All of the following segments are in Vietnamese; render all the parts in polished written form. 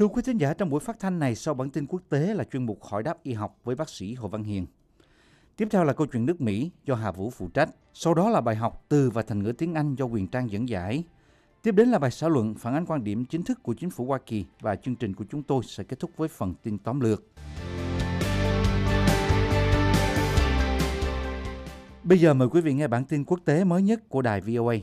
Thưa quý thính giả, trong buổi phát thanh này sau bản tin quốc tế là chuyên mục hỏi đáp y học với bác sĩ Hồ Văn Hiền. Tiếp theo là câu chuyện nước Mỹ do Hà Vũ phụ trách. Sau đó là bài học từ và thành ngữ tiếng Anh do Quyền Trang dẫn giải. Tiếp đến là bài xã luận phản ánh quan điểm chính thức của chính phủ Hoa Kỳ và chương trình của chúng tôi sẽ kết thúc với phần tin tóm lược. Bây giờ mời quý vị nghe bản tin quốc tế mới nhất của đài VOA.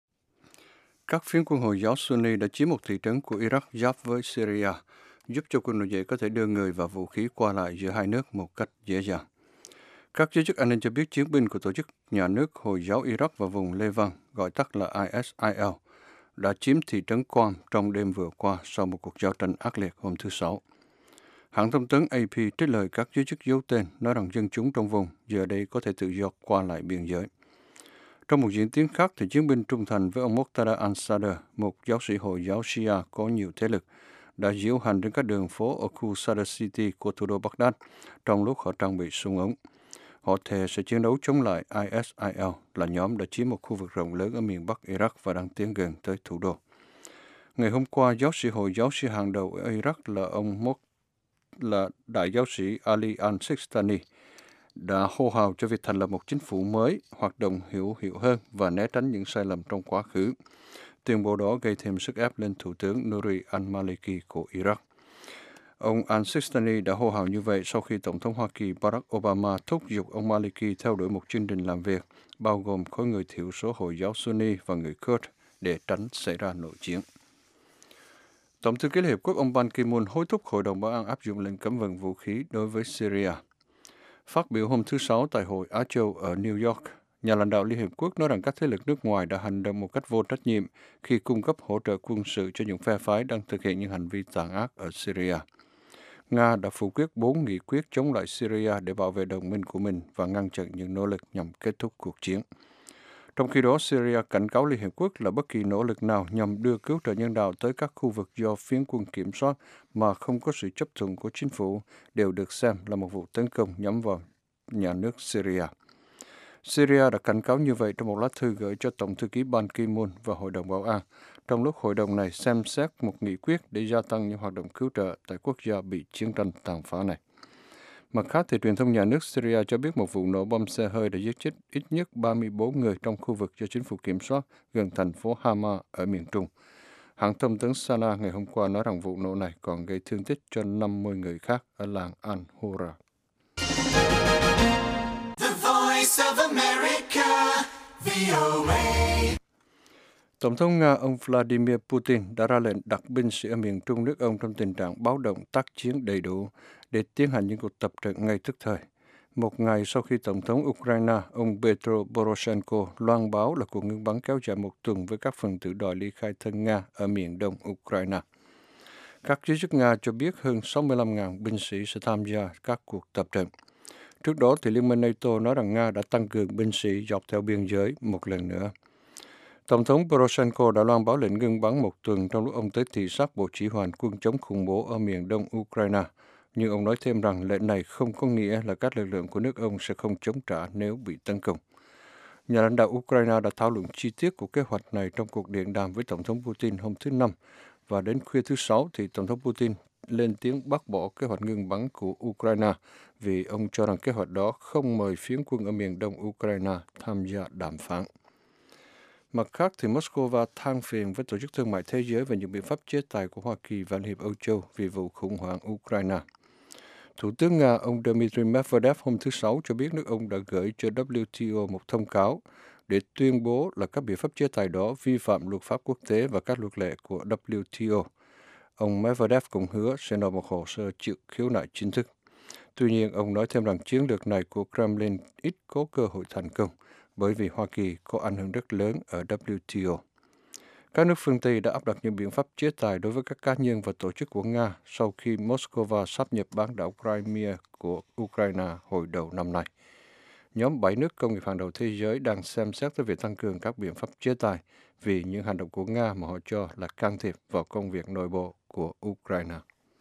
Các phiến quân Hồi giáo Sunni đã chiếm một thị trấn của Iraq giáp với Syria, giúp cho quân nổi dậy có thể đưa người và vũ khí qua lại giữa hai nước một cách dễ dàng. Các giới chức an ninh cho biết chiến binh của tổ chức nhà nước Hồi giáo Iraq và vùng Levant, gọi tắt là ISIL, đã chiếm thị trấn Qom trong đêm vừa qua sau một cuộc giao tranh ác liệt hôm thứ Sáu. Hãng thông tấn AP trích lời các giới chức giấu tên nói rằng dân chúng trong vùng giờ đây có thể tự do qua lại biên giới. Trong một diễn tiến khác, thì chiến binh trung thành với ông Muqtada al-Sadr, một giáo sĩ Hồi giáo Shia có nhiều thế lực, đã diễu hành trên các đường phố ở khu Sadr City của thủ đô Baghdad trong lúc họ trang bị súng ống. Họ thề sẽ chiến đấu chống lại ISIL, là nhóm đã chiếm một khu vực rộng lớn ở miền Bắc Iraq và đang tiến gần tới thủ đô. Ngày hôm qua, giáo sĩ Hồi giáo Shia hàng đầu ở Iraq là đại giáo sĩ Ali al-Sistani đã hô hào cho việc thành lập một chính phủ mới, hoạt động hữu hiệu hơn và né tránh những sai lầm trong quá khứ. Tuyên bố đó gây thêm sức ép lên Thủ tướng Nouri al-Maliki của Iraq. Ông al-Sistani đã hô hào như vậy sau khi Tổng thống Hoa Kỳ Barack Obama thúc giục ông Maliki theo đuổi một chương trình làm việc, bao gồm khối người thiểu số Hồi giáo Sunni và người Kurd để tránh xảy ra nội chiến. Tổng thư ký Liên Hiệp Quốc ông Ban Ki-moon hối thúc Hội đồng Bảo an áp dụng lệnh cấm vận vũ khí đối với Syria. Phát biểu hôm thứ Sáu tại Hội Á Châu ở New York, nhà lãnh đạo Liên Hiệp Quốc nói rằng các thế lực nước ngoài đã hành động một cách vô trách nhiệm khi cung cấp hỗ trợ quân sự cho những phe phái đang thực hiện những hành vi tàn ác ở Syria. Nga đã phủ quyết 4 nghị quyết chống lại Syria để bảo vệ đồng minh của mình và ngăn chặn những nỗ lực nhằm kết thúc cuộc chiến. Trong khi đó, Syria cảnh cáo Liên Hiệp Quốc là bất kỳ nỗ lực nào nhằm đưa cứu trợ nhân đạo tới các khu vực do phiến quân kiểm soát mà không có sự chấp thuận của chính phủ đều được xem là một vụ tấn công nhắm vào nhà nước Syria. Syria đã cảnh cáo như vậy trong một lá thư gửi cho Tổng thư ký Ban Ki-moon và Hội đồng Bảo an, trong lúc hội đồng này xem xét một nghị quyết để gia tăng những hoạt động cứu trợ tại quốc gia bị chiến tranh tàn phá này. Mặt khác, thì truyền thông nhà nước Syria cho biết một vụ nổ bom xe hơi đã giết chết ít nhất 34 người trong khu vực do chính phủ kiểm soát gần thành phố Hama ở miền Trung. Hãng thông tấn Sana ngày hôm qua nói rằng vụ nổ này còn gây thương tích cho 50 người khác ở làng Al-Hura. Tổng thống Nga ông Vladimir Putin đã ra lệnh đặt binh sĩ ở miền Trung nước ông trong tình trạng báo động tác chiến đầy đủ để tiến hành những cuộc tập trận ngay tức thời. Một ngày sau khi Tổng thống Ukraine ông Petro Poroshenko loan báo là cuộc ngưng bắn kéo dài một tuần với các phần tử đòi ly khai thân Nga ở miền đông Ukraine. Các giới chức Nga cho biết hơn 65.000 binh sĩ sẽ tham gia các cuộc tập trận. Trước đó, thì Liên minh NATO nói rằng Nga đã tăng cường binh sĩ dọc theo biên giới một lần nữa. Tổng thống Poroshenko đã loan báo lệnh ngưng bắn một tuần trong lúc ông tới thị sát bộ chỉ huy quân chống khủng bố ở miền đông Ukraine. Nhưng ông nói thêm rằng lệnh này không có nghĩa là các lực lượng của nước ông sẽ không chống trả nếu bị tấn công. Nhà lãnh đạo Ukraine đã thảo luận chi tiết của kế hoạch này trong cuộc điện đàm với Tổng thống Putin hôm thứ Năm. Và đến khuya thứ Sáu thì Tổng thống Putin lên tiếng bác bỏ kế hoạch ngưng bắn của Ukraine vì ông cho rằng kế hoạch đó không mời phiến quân ở miền đông Ukraine tham gia đàm phán. Mặt khác, thì Moscow than phiền với Tổ chức Thương mại Thế giới về những biện pháp chế tài của Hoa Kỳ và Liên hiệp Âu Châu vì vụ khủng hoảng Ukraine. Thủ tướng Nga ông Dmitry Medvedev hôm thứ Sáu cho biết nước ông đã gửi cho WTO một thông cáo để tuyên bố là các biện pháp chế tài đó vi phạm luật pháp quốc tế và các luật lệ của WTO. Ông Medvedev cũng hứa sẽ nộp một hồ sơ chịu khiếu nại chính thức. Tuy nhiên, ông nói thêm rằng chiến lược này của Kremlin ít có cơ hội thành công, bởi vì Hoa Kỳ có ảnh hưởng rất lớn ở WTO. Các nước phương Tây đã áp đặt những biện pháp chế tài đối với các cá nhân và tổ chức của Nga sau khi Moscow sáp nhập bán đảo Crimea của Ukraine hồi đầu năm nay. Nhóm 7 nước công nghiệp hàng đầu thế giới đang xem xét tới việc tăng cường các biện pháp chế tài vì những hành động của Nga mà họ cho là can thiệp vào công việc nội bộ của Ukraine.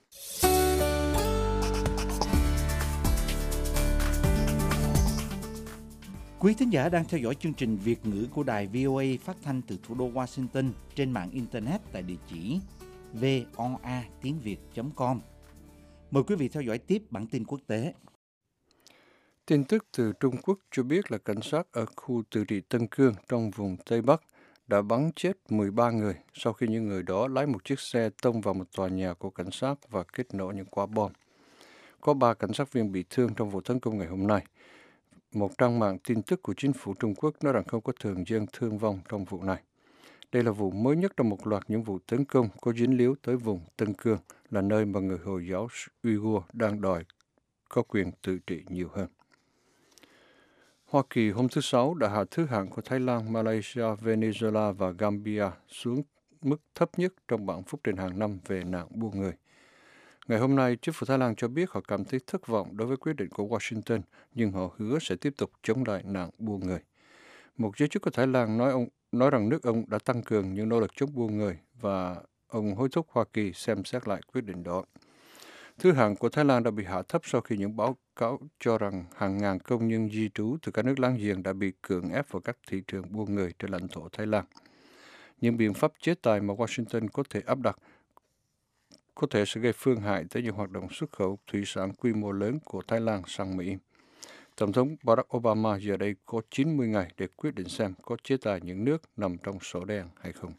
Quý thính giả đang theo dõi chương trình Việt ngữ của đài VOA phát thanh từ thủ đô Washington trên mạng Internet tại địa chỉ voa.tiếng việt.com. Mời quý vị theo dõi tiếp bản tin quốc tế. Tin tức từ Trung Quốc cho biết là cảnh sát ở khu tự trị Tân Cương trong vùng Tây Bắc đã bắn chết 13 người sau khi những người đó lái một chiếc xe tông vào một tòa nhà của cảnh sát và kích nổ những quả bom. Có 3 cảnh sát viên bị thương trong vụ tấn công ngày hôm nay. Một trang mạng tin tức của chính phủ Trung Quốc nói rằng không có thường dân thương vong trong vụ này. Đây là vụ mới nhất trong một loạt những vụ tấn công có dính líu tới vùng Tân Cương, là nơi mà người Hồi giáo Uyghur đang đòi có quyền tự trị nhiều hơn. Hoa Kỳ hôm thứ Sáu đã hạ thứ hạng của Thái Lan, Malaysia, Venezuela và Gambia xuống mức thấp nhất trong bảng phúc trình hàng năm về nạn buôn người. Ngày hôm nay, chính phủ Thái Lan cho biết họ cảm thấy thất vọng đối với quyết định của Washington, nhưng họ hứa sẽ tiếp tục chống lại nạn buôn người. Một giới chức của Thái Lan nói rằng nước ông đã tăng cường những nỗ lực chống buôn người và ông hối thúc Hoa Kỳ xem xét lại quyết định đó. Thứ hạng của Thái Lan đã bị hạ thấp sau khi những báo cáo cho rằng hàng ngàn công nhân di trú từ các nước láng giềng đã bị cưỡng ép vào các thị trường buôn người trên lãnh thổ Thái Lan. Những biện pháp chế tài mà Washington có thể áp đặt có thể sẽ gây phương hại tới những hoạt động xuất khẩu thủy sản quy mô lớn của Thái Lan sang Mỹ. Tổng thống Barack Obama giờ đây có 90 ngày để quyết định xem có chế tài những nước nằm trong sổ đen hay không.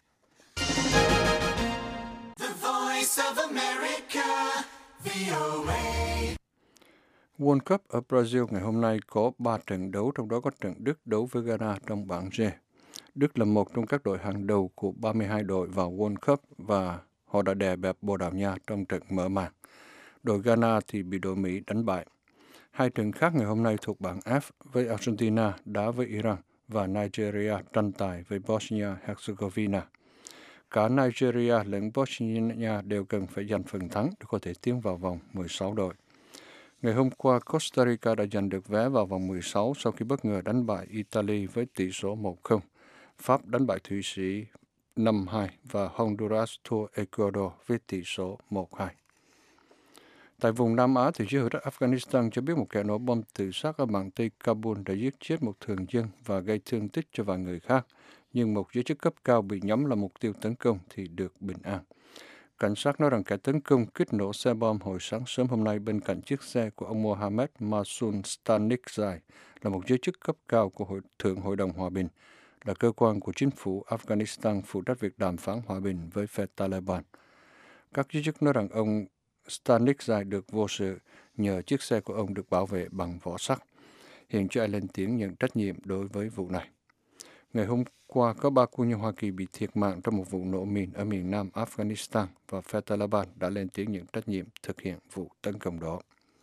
World Cup ở Brazil ngày hôm nay có 3 trận đấu, trong đó có trận Đức đấu với Ghana trong bảng G. Đức là một trong các đội hàng đầu của 32 đội vào World Cup và họ đã đè bẹp Bồ Đào Nha trong trận mở màn. Đội Ghana thì bị đội Mỹ đánh bại. Hai trận khác ngày hôm nay thuộc bảng F với Argentina đá với Iran và Nigeria tranh tài với Bosnia-Herzegovina. Cả Nigeria lẫn Bosnia đều cần phải giành phần thắng để có thể tiến vào vòng 16 đội. Ngày hôm qua, Costa Rica đã giành được vé vào vòng 16 sau khi bất ngờ đánh bại Italy với tỷ số 1-0. Pháp đánh bại Thụy Sĩ 5-2 và Honduras thua Ecuador với tỷ số 1-2. Tại vùng Nam Á, thì giới hữu trách Afghanistan cho biết một kẻ nổ bom tự sát ở bang Tây Kabul đã giết chết một thường dân và gây thương tích cho vài người khác, nhưng một giới chức cấp cao bị nhắm là mục tiêu tấn công thì được bình an. Cảnh sát nói rằng kẻ tấn công kích nổ xe bom hồi sáng sớm hôm nay bên cạnh chiếc xe của ông Mohammad Masoud Stanikzai, là một giới chức cấp cao của Thượng Hội đồng Hòa bình, là cơ quan của chính phủ Afghanistan phụ trách việc đàm phán hòa bình với phe Taliban. Các giới chức nói rằng ông Stanikzai được vô sự nhờ chiếc xe của ông được bảo vệ bằng vỏ sắt. Hiện chưa ai lên tiếng nhận trách nhiệm đối với vụ này. Ngày hôm qua, có 3 quân nhân Hoa Kỳ bị thiệt mạng trong một vụ nổ mìn ở miền nam Afghanistan và phe Taliban đã lên tiếng nhận trách nhiệm thực hiện vụ tấn công đó.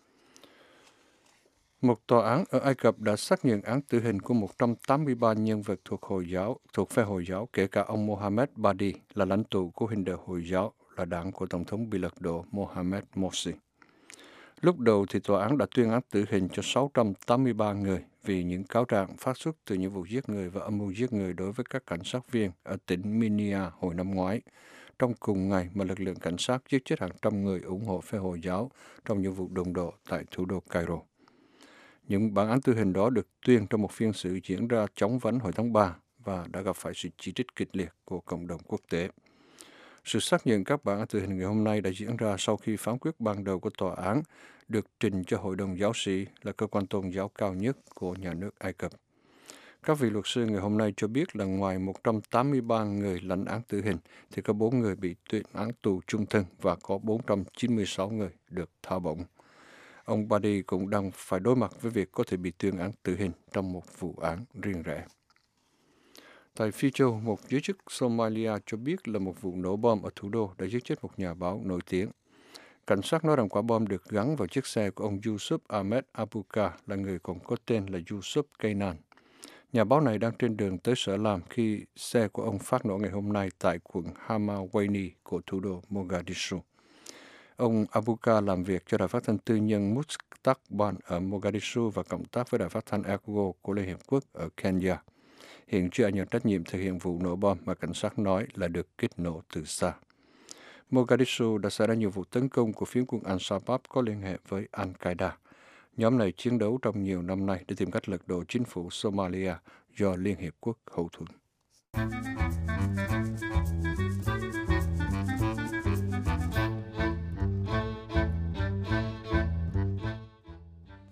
Một tòa án ở Ai Cập đã xác nhận án tử hình của 183 nhân vật thuộc phe Hồi giáo, kể cả ông Mohammed Badi là lãnh tụ của Hình đời Hồi giáo, là đảng của Tổng thống bị lật đổ Mohamed Morsi. Lúc đầu thì tòa án đã tuyên án tử hình cho 683 người vì những cáo trạng phát xuất từ những vụ giết người và âm mưu giết người đối với các cảnh sát viên ở tỉnh Minia hồi năm ngoái, trong cùng ngày mà lực lượng cảnh sát giết chết hàng trăm người ủng hộ phe Hồi giáo trong những vụ đụng độ tại thủ đô Cairo. Những bản án tử hình đó được tuyên trong một phiên xử diễn ra chóng vánh hồi tháng 3 và đã gặp phải sự chỉ trích kịch liệt của cộng đồng quốc tế. Sự xác nhận các bản án tử hình ngày hôm nay đã diễn ra sau khi phán quyết ban đầu của tòa án được trình cho Hội đồng Giáo sĩ, là cơ quan tôn giáo cao nhất của nhà nước Ai Cập. Các vị luật sư ngày hôm nay cho biết là ngoài 183 người lãnh án tử hình, thì có 4 người bị tuyên án tù chung thân và có 496 người được tha bổng. Ông Badi cũng đang phải đối mặt với việc có thể bị tuyên án tử hình trong một vụ án riêng rẽ. Tại Phi Châu, một giới chức Somalia cho biết là một vụ nổ bom ở thủ đô đã giết chết một nhà báo nổi tiếng. Cảnh sát nói rằng quả bom được gắn vào chiếc xe của ông Yusuf Ahmed Abuka, là người còn có tên là Yusuf Kainan. Nhà báo này đang trên đường tới sở làm khi xe của ông phát nổ ngày hôm nay tại quận Hamawaini của thủ đô Mogadishu. Ông Abuka làm việc cho đài phát thanh tư nhân Mustakban ở Mogadishu và cộng tác với đài phát thanh Ergo của Liên Hiệp Quốc ở Kenya. Hiện chưa ai nhận trách nhiệm thực hiện vụ nổ bom mà cảnh sát nói là được kích nổ từ xa. Mogadishu đã xảy ra nhiều vụ tấn công của phiến quân Al-Shabaab có liên hệ với Al-Qaeda. Nhóm này chiến đấu trong nhiều năm nay để tìm cách lật đổ chính phủ Somalia do Liên Hiệp Quốc hậu thuẫn.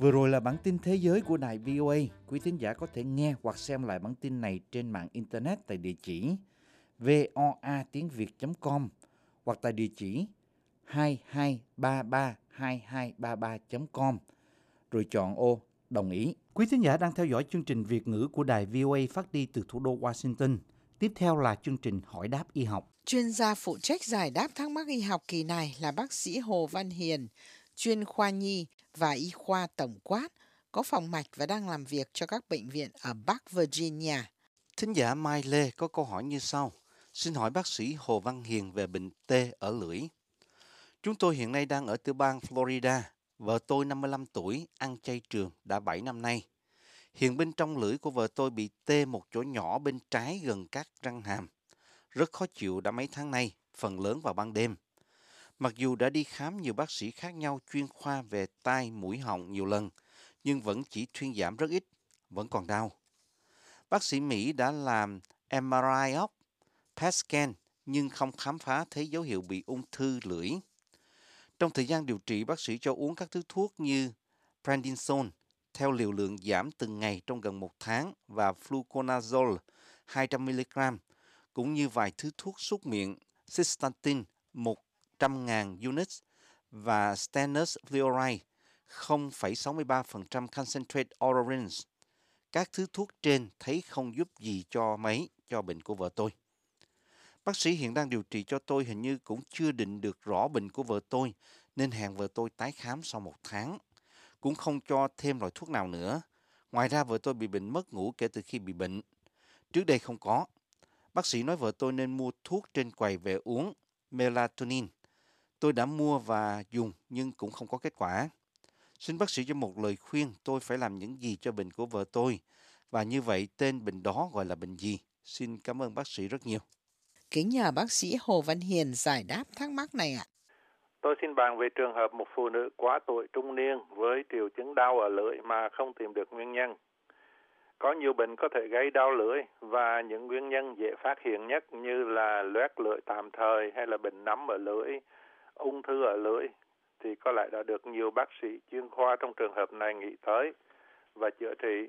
Vừa rồi là bản tin thế giới của đài VOA. Quý thính giả có thể nghe hoặc xem lại bản tin này trên mạng Internet tại địa chỉ voatiengviet.com hoặc tại địa chỉ 22332233.com rồi chọn ô đồng ý. Quý thính giả đang theo dõi chương trình Việt ngữ của đài VOA phát đi từ thủ đô Washington. Tiếp theo là chương trình Hỏi đáp y học. Chuyên gia phụ trách giải đáp thắc mắc y học kỳ này là bác sĩ Hồ Văn Hiền, chuyên khoa nhi và y khoa tổng quát, có phòng mạch và đang làm việc cho các bệnh viện ở Bắc Virginia. Thính giả Mai Lê có câu hỏi như sau. Xin hỏi bác sĩ Hồ Văn Hiền về bệnh tê ở lưỡi. Chúng tôi hiện nay đang ở tiểu bang Florida. Vợ tôi 55 tuổi, ăn chay trường đã 7 năm nay. Hiện bên trong lưỡi của vợ tôi bị tê một chỗ nhỏ bên trái gần các răng hàm. Rất khó chịu đã mấy tháng nay, phần lớn vào ban đêm. Mặc dù đã đi khám nhiều bác sĩ khác nhau chuyên khoa về tai, mũi, họng nhiều lần, nhưng vẫn chỉ thuyên giảm rất ít, vẫn còn đau. Bác sĩ Mỹ đã làm MRI óc, PET scan, nhưng không khám phá thấy dấu hiệu bị ung thư lưỡi. Trong thời gian điều trị, bác sĩ cho uống các thứ thuốc như prednisone theo liều lượng giảm từng ngày trong gần 1 tháng và fluconazole 200mg, cũng như vài thứ thuốc súc miệng cystatin 100.000 units và stannous fluoride 0,63% concentrate oral. Các thứ thuốc trên thấy không giúp gì cho bệnh của vợ tôi. Bác sĩ hiện đang điều trị cho tôi hình như cũng chưa định được rõ bệnh của vợ tôi, nên hẹn vợ tôi tái khám sau 1 tháng. Cũng không cho thêm loại thuốc nào nữa. Ngoài ra vợ tôi bị bệnh mất ngủ kể từ khi bị bệnh. Trước đây không có. Bác sĩ nói vợ tôi nên mua thuốc trên quầy về uống, melatonin. Tôi đã mua và dùng nhưng cũng không có kết quả. Xin bác sĩ cho một lời khuyên tôi phải làm những gì cho bệnh của vợ tôi. Và như vậy tên bệnh đó gọi là bệnh gì? Xin cảm ơn bác sĩ rất nhiều. Kính nhờ bác sĩ Hồ Văn Hiền giải đáp thắc mắc này ạ. Tôi xin bàn về trường hợp một phụ nữ quá tuổi trung niên với triệu chứng đau ở lưỡi mà không tìm được nguyên nhân. Có nhiều bệnh có thể gây đau lưỡi và những nguyên nhân dễ phát hiện nhất như là loét lưỡi tạm thời hay là bệnh nấm ở lưỡi, ung thư ở lưỡi thì có lẽ đã được nhiều bác sĩ chuyên khoa trong trường hợp này nghĩ tới và chữa trị.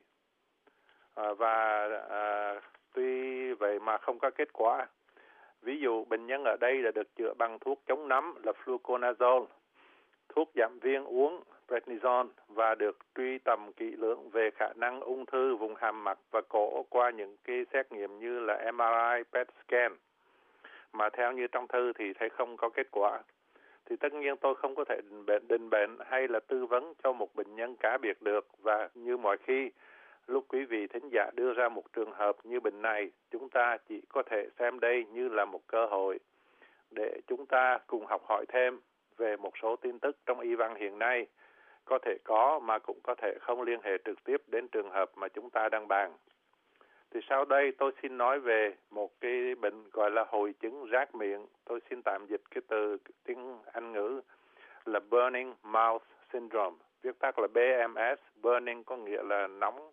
Tuy vậy mà không có kết quả. Ví dụ bệnh nhân ở đây đã được chữa bằng thuốc chống nấm là fluconazole, thuốc giảm viêm uống prednisone và được truy tầm kỹ lưỡng về khả năng ung thư vùng hàm mặt và cổ qua những cái xét nghiệm như là MRI, PET scan. Mà theo như trong thư thì thấy không có kết quả. Thì tất nhiên tôi không có thể định bệnh hay là tư vấn cho một bệnh nhân cá biệt được. Và như mọi khi, lúc quý vị thính giả đưa ra một trường hợp như bệnh này, chúng ta chỉ có thể xem đây như là một cơ hội để chúng ta cùng học hỏi thêm về một số tin tức trong y văn hiện nay, có thể có mà cũng có thể không liên hệ trực tiếp đến trường hợp mà chúng ta đang bàn. Thì sau đây tôi xin nói về một cái bệnh gọi là hội chứng rát miệng. Tôi xin tạm dịch cái từ tiếng Anh ngữ là Burning Mouth Syndrome, viết tắt là BMS. Burning có nghĩa là nóng,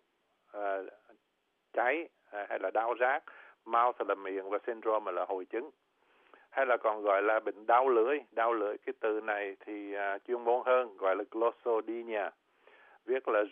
cháy hay là đau rát, mouth là miệng và syndrome là hội chứng, hay là còn gọi là bệnh đau lưỡi. Đau lưỡi cái từ này thì chuyên môn hơn gọi là glossodynia, viết là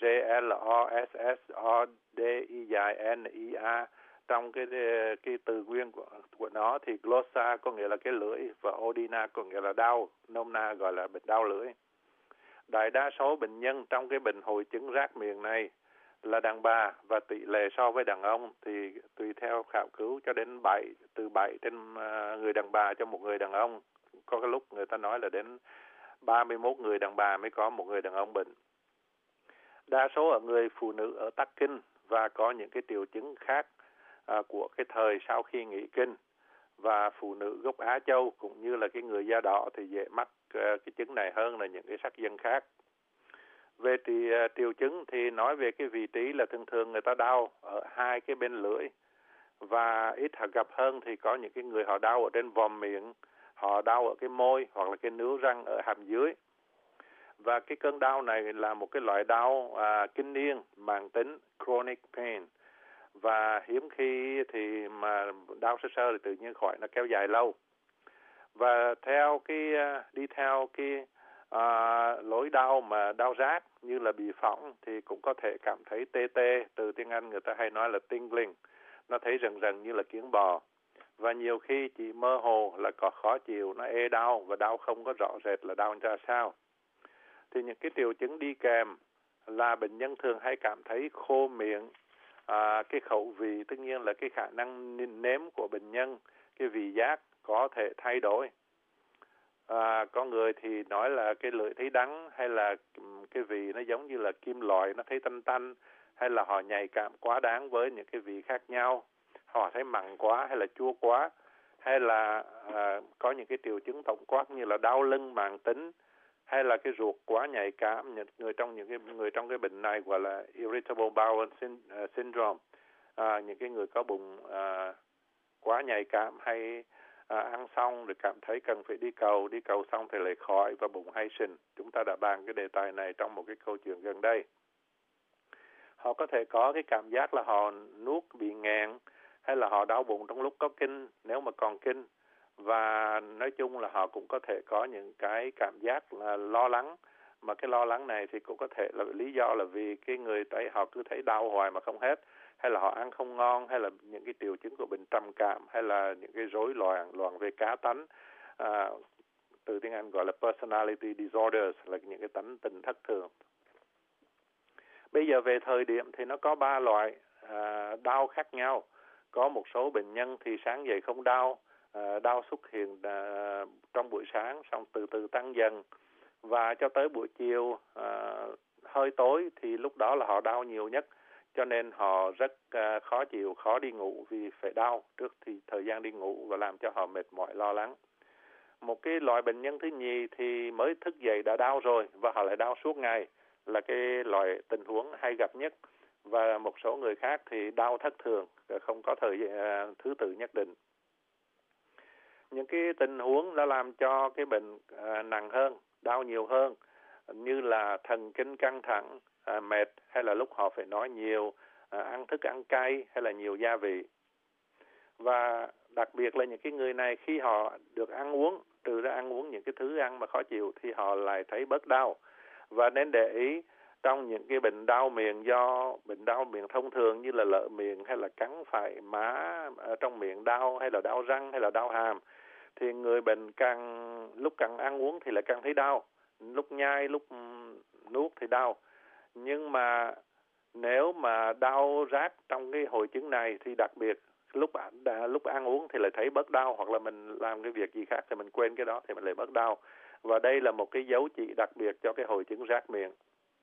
GLOSSODINIA. Trong cái từ nguyên của nó thì glossa có nghĩa là cái lưỡi và odyna có nghĩa là đau, nôm na gọi là bệnh đau lưỡi. Đại đa số bệnh nhân trong cái bệnh hội chứng rát miệng này là đàn bà, và tỷ lệ so với đàn ông thì tùy theo khảo cứu cho đến từ 7 trên người đàn bà cho một người đàn ông. Có cái lúc người ta nói là đến 31 người đàn bà mới có một người đàn ông bệnh. Đa số ở người phụ nữ ở tắc kinh và có những cái triệu chứng khác của cái thời sau khi nghỉ kinh, và phụ nữ gốc Á Châu cũng như là cái người da đỏ thì dễ mắc cái chứng này hơn là những cái sắc dân khác. Về triệu chứng thì nói về cái vị trí là thường thường người ta đau ở hai cái bên lưỡi, và ít gặp hơn thì có những cái người họ đau ở trên vòm miệng, họ đau ở cái môi hoặc là cái nướu răng ở hàm dưới. Và cái cơn đau này là một cái loại đau kinh niên, mãn tính, chronic pain, và hiếm khi thì mà đau sơ sơ thì tự nhiên khỏi, nó kéo dài lâu. Và đi theo cái Lối đau mà đau rát như là bị phỏng thì cũng có thể cảm thấy tê tê, từ tiếng Anh người ta hay nói là tingling, nó thấy rần rần như là kiến bò. Và nhiều khi chỉ mơ hồ là có khó chịu, nó ê đau và đau không có rõ rệt là đau ra sao. Thì những cái triệu chứng đi kèm là bệnh nhân thường hay cảm thấy khô miệng, cái khẩu vị, tất nhiên là cái khả năng nếm của bệnh nhân, cái vị giác có thể thay đổi. Có người thì nói là cái lưỡi thấy đắng, hay là cái vị nó giống như là kim loại, nó thấy tanh tanh, hay là họ nhạy cảm quá đáng với những cái vị khác nhau, họ thấy mặn quá hay là chua quá, hay là có những cái triệu chứng tổng quát như là đau lưng mãn tính, hay là cái ruột quá nhạy cảm. Những người trong cái bệnh này gọi là irritable bowel syndrome, những cái người có bụng quá nhạy cảm, hay ăn xong rồi cảm thấy cần phải đi cầu xong thì lại khỏi và bụng hay sình. Chúng ta đã bàn cái đề tài này trong một cái câu chuyện gần đây. Họ có thể có cái cảm giác là họ nuốt bị nghẹn, hay là họ đau bụng trong lúc có kinh nếu mà còn kinh. Và nói chung là họ cũng có thể có những cái cảm giác là lo lắng, mà cái lo lắng này thì cũng có thể là lý do là vì cái người ấy họ cứ thấy đau hoài mà không hết, hay là họ ăn không ngon, hay là những cái triệu chứng của bệnh trầm cảm, hay là những cái rối loạn về cá tánh, từ tiếng Anh gọi là personality disorders, là những cái tánh tình thất thường. Bây giờ về thời điểm thì nó có 3 loại đau khác nhau. Có một số bệnh nhân thì sáng dậy không đau, đau xuất hiện trong buổi sáng, xong từ từ tăng dần, và cho tới buổi chiều hơi tối thì lúc đó là họ đau nhiều nhất, cho nên họ rất khó chịu, khó đi ngủ vì phải đau trước thì thời gian đi ngủ, và làm cho họ mệt mỏi lo lắng. Một cái loại bệnh nhân thứ nhì thì mới thức dậy đã đau rồi và họ lại đau suốt ngày, là cái loại tình huống hay gặp nhất. Và một số người khác thì đau thất thường, không có thứ tự nhất định. Những cái tình huống đã làm cho cái bệnh nặng hơn, đau nhiều hơn, như là thần kinh căng thẳng, mệt, hay là lúc họ phải nói nhiều, ăn thức ăn cay, hay là nhiều gia vị. Và đặc biệt là những cái người này khi họ được ăn uống, trừ ra ăn uống những cái thứ ăn mà khó chịu, thì họ lại thấy bớt đau. Và nên để ý, trong những cái bệnh đau miệng do bệnh đau miệng thông thường như là lợ miệng, hay là cắn phải má trong miệng đau, hay là đau răng, hay là đau hàm, thì người bệnh lúc càng ăn uống thì lại càng thấy đau, lúc nhai, lúc nuốt thì đau. Nhưng mà nếu mà đau rát trong cái hội chứng này thì đặc biệt lúc ăn uống thì lại thấy bớt đau, hoặc là mình làm cái việc gì khác thì mình quên cái đó thì mình lại bớt đau. Và đây là một cái dấu chỉ đặc biệt cho cái hội chứng rát miệng.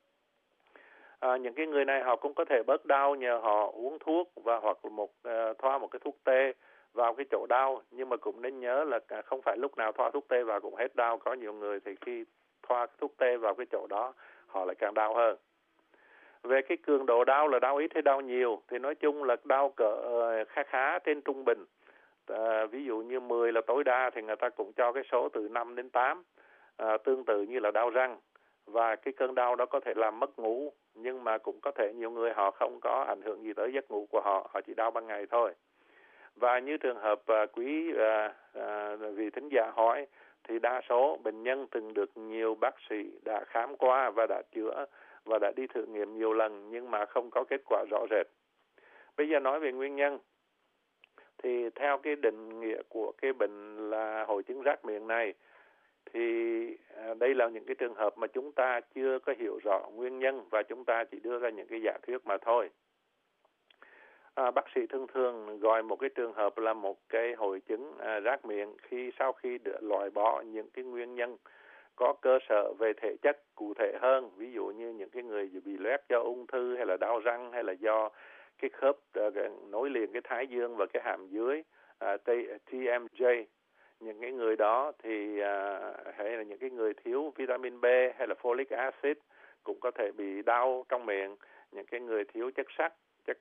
Những cái người này họ cũng có thể bớt đau nhờ họ uống thuốc, và hoặc thoa một cái thuốc tê vào cái chỗ đau. Nhưng mà cũng nên nhớ là không phải lúc nào thoa thuốc tê vào cũng hết đau. Có nhiều người thì khi thoa thuốc tê vào cái chỗ đó họ lại càng đau hơn. Về cái cường độ đau là đau ít hay đau nhiều thì nói chung là đau cỡ khá trên trung bình. Ví dụ như 10 là tối đa thì người ta cũng cho cái số từ 5 đến 8. Tương tự như là đau răng. Và cái cơn đau đó có thể làm mất ngủ, nhưng mà cũng có thể nhiều người họ không có ảnh hưởng gì tới giấc ngủ của họ, họ chỉ đau ban ngày thôi. Và như trường hợp quý vị thính giả hỏi, thì đa số bệnh nhân từng được nhiều bác sĩ đã khám qua và đã chữa và đã đi thử nghiệm nhiều lần, nhưng mà không có kết quả rõ rệt. Bây giờ nói về nguyên nhân, thì theo cái định nghĩa của cái bệnh là hội chứng rát miệng này, thì đây là những cái trường hợp mà chúng ta chưa có hiểu rõ nguyên nhân và chúng ta chỉ đưa ra những cái giả thuyết mà thôi. Bác sĩ thường gọi một cái trường hợp là một cái hội chứng rát miệng sau khi loại bỏ những cái nguyên nhân có cơ sở về thể chất cụ thể hơn, ví dụ như những cái người bị loét do ung thư, hay là đau răng, hay là do cái khớp nối liền cái thái dương và cái hàm dưới, TMJ. Những cái người đó thì hay là những cái người thiếu vitamin B hay là folic acid cũng có thể bị đau trong miệng. Những cái người thiếu chất sắt, chất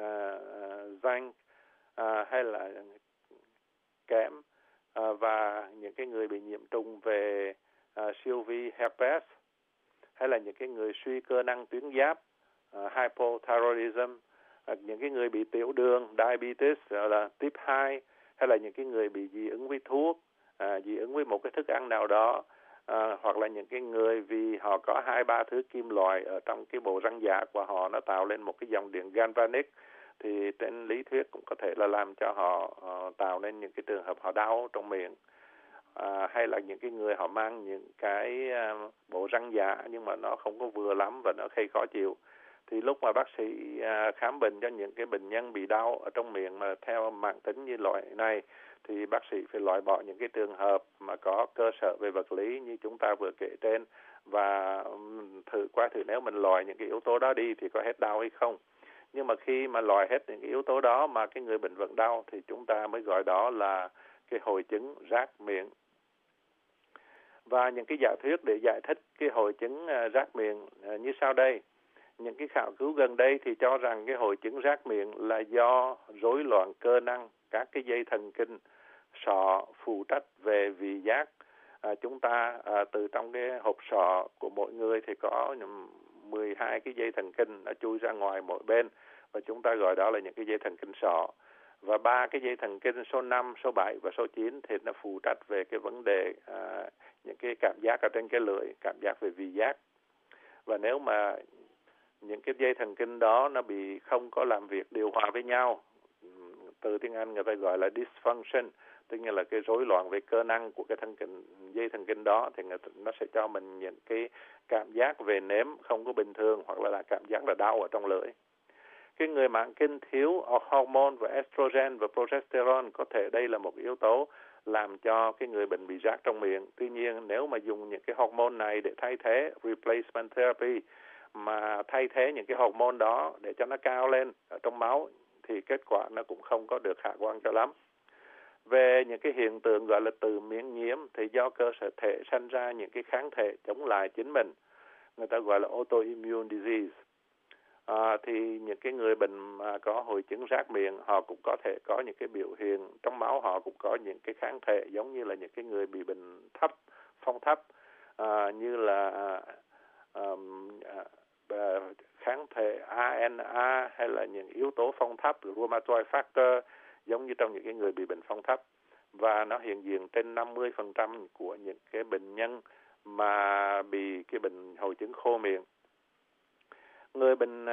zinc hay là kẽm, và những cái người bị nhiễm trùng về siêu vi herpes, hay là những cái người suy cơ năng tuyến giáp, hypothyroidism, những cái người bị tiểu đường, diabetes là type 2, hay là những cái người bị dị ứng với thuốc, dị ứng với một cái thức ăn nào đó, hoặc là những cái người vì họ có 2-3 thứ kim loại ở trong cái bộ răng dạ của họ, nó tạo lên một cái dòng điện galvanic, thì trên lý thuyết cũng có thể là làm cho họ tạo nên những cái trường hợp họ đau trong miệng. Hay là những cái người họ mang những cái bộ răng dạ nhưng mà nó không có vừa lắm và nó gây khó chịu, thì lúc mà bác sĩ khám bệnh cho những cái bệnh nhân bị đau ở trong miệng mà theo mãn tính như loại này, thì bác sĩ phải loại bỏ những cái trường hợp mà có cơ sở về vật lý như chúng ta vừa kể trên, và thử nếu mình loại những cái yếu tố đó đi thì có hết đau hay không. Nhưng mà khi mà loại hết những cái yếu tố đó mà cái người bệnh vẫn đau thì chúng ta mới gọi đó là cái hội chứng rát miệng. Và những cái giả thuyết để giải thích cái hội chứng rát miệng như sau đây. Những cái khảo cứu gần đây thì cho rằng cái hội chứng rát miệng là do rối loạn cơ năng các cái dây thần kinh sọ phụ trách về vị giác. Chúng ta từ trong cái hộp sọ của mỗi người thì có 12 cái dây thần kinh nó chui ra ngoài mỗi bên, và chúng ta gọi đó là những cái dây thần kinh sọ. Và 3 cái dây thần kinh số 5, số 7 và số 9 thì nó phụ trách về cái vấn đề những cái cảm giác ở trên cái lưỡi, cảm giác về vị giác. Và nếu mà những cái dây thần kinh đó nó bị không có làm việc điều hòa với nhau, từ tiếng Anh người ta gọi là dysfunction, tức là cái rối loạn về cơ năng của cái dây thần kinh đó, thì nó sẽ cho mình những cái cảm giác về nếm không có bình thường, hoặc là cảm giác là đau ở trong lưỡi. Cái người mãn kinh thiếu hormone và estrogen và progesterone, có thể đây là một yếu tố làm cho cái người bệnh bị rát trong miệng. Tuy nhiên nếu mà dùng những cái hormone này để thay thế, replacement therapy, mà thay thế những cái hormone đó để cho nó cao lên ở trong máu, thì kết quả nó cũng không có được khả quan cho lắm. Về những cái hiện tượng gọi là tự miễn nhiễm, thì do cơ thể sanh ra những cái kháng thể chống lại chính mình, người ta gọi là autoimmune disease. Thì những cái người bệnh mà có hội chứng rát miệng, họ cũng có thể có những cái biểu hiện trong máu, họ cũng có những cái kháng thể giống như là những cái người bị bệnh phong thấp, như là kháng thể ANA hay là những yếu tố phong thấp, rheumatoid factor, giống như trong những cái người bị bệnh phong thấp. Và nó hiện diện trên 50% của những cái bệnh nhân mà bị cái bệnh hội chứng khô miệng. Người bệnh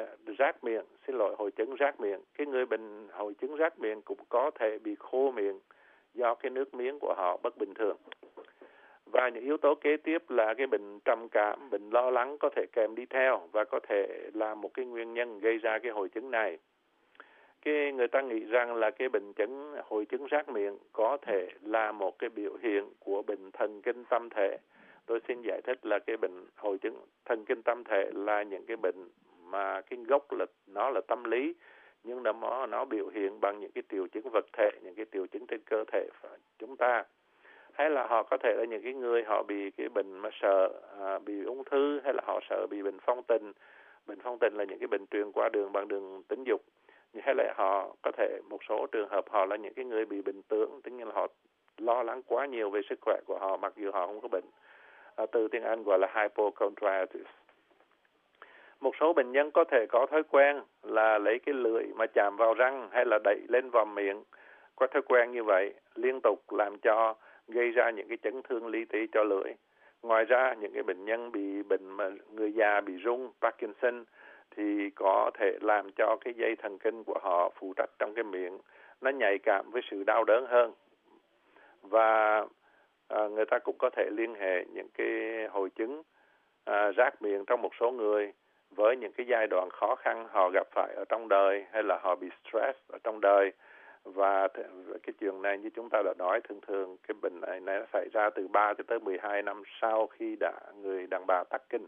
hội chứng rát miệng, cái người bệnh hội chứng rát miệng cũng có thể bị khô miệng do cái nước miếng của họ bất bình thường. Và những yếu tố kế tiếp là cái bệnh trầm cảm, bệnh lo lắng có thể kèm đi theo và có thể là một cái nguyên nhân gây ra cái hội chứng này. Cái người ta nghĩ rằng là cái hội chứng rát miệng có thể là một cái biểu hiện của bệnh thần kinh tâm thể. Tôi xin giải thích là cái bệnh hội chứng thần kinh tâm thể là những cái bệnh mà cái gốc là nó là tâm lý, nhưng nó biểu hiện bằng những cái triệu chứng vật thể, những cái triệu chứng trên cơ thể chúng ta. Hay là họ có thể là những cái người họ bị cái bệnh mà sợ bị ung thư, hay là họ sợ bị bệnh phong tình. Bệnh phong tình là những cái bệnh truyền qua đường bằng đường tính dục. Hay là họ có thể, một số trường hợp họ là những cái người bị bệnh tưởng, tức là họ lo lắng quá nhiều về sức khỏe của họ mặc dù họ không có bệnh. Từ tiếng Anh gọi là hypochondritis. Một số bệnh nhân có thể có thói quen là lấy cái lưỡi mà chạm vào răng hay là đẩy lên vòm miệng. Có thói quen như vậy liên tục làm cho gây ra những cái chấn thương lý trí cho lưỡi. Ngoài ra, những cái bệnh nhân bị bệnh mà người già bị rung Parkinson thì có thể làm cho cái dây thần kinh của họ phụ trách trong cái miệng nó nhạy cảm với sự đau đớn hơn. Và người ta cũng có thể liên hệ những cái hội chứng rát miệng trong một số người với những cái giai đoạn khó khăn họ gặp phải ở trong đời, hay là họ bị stress ở trong đời. Và cái chuyện này như chúng ta đã nói, thường cái bệnh này nó xảy ra từ 3 cho tới 12 năm sau khi người đàn bà tắc kinh.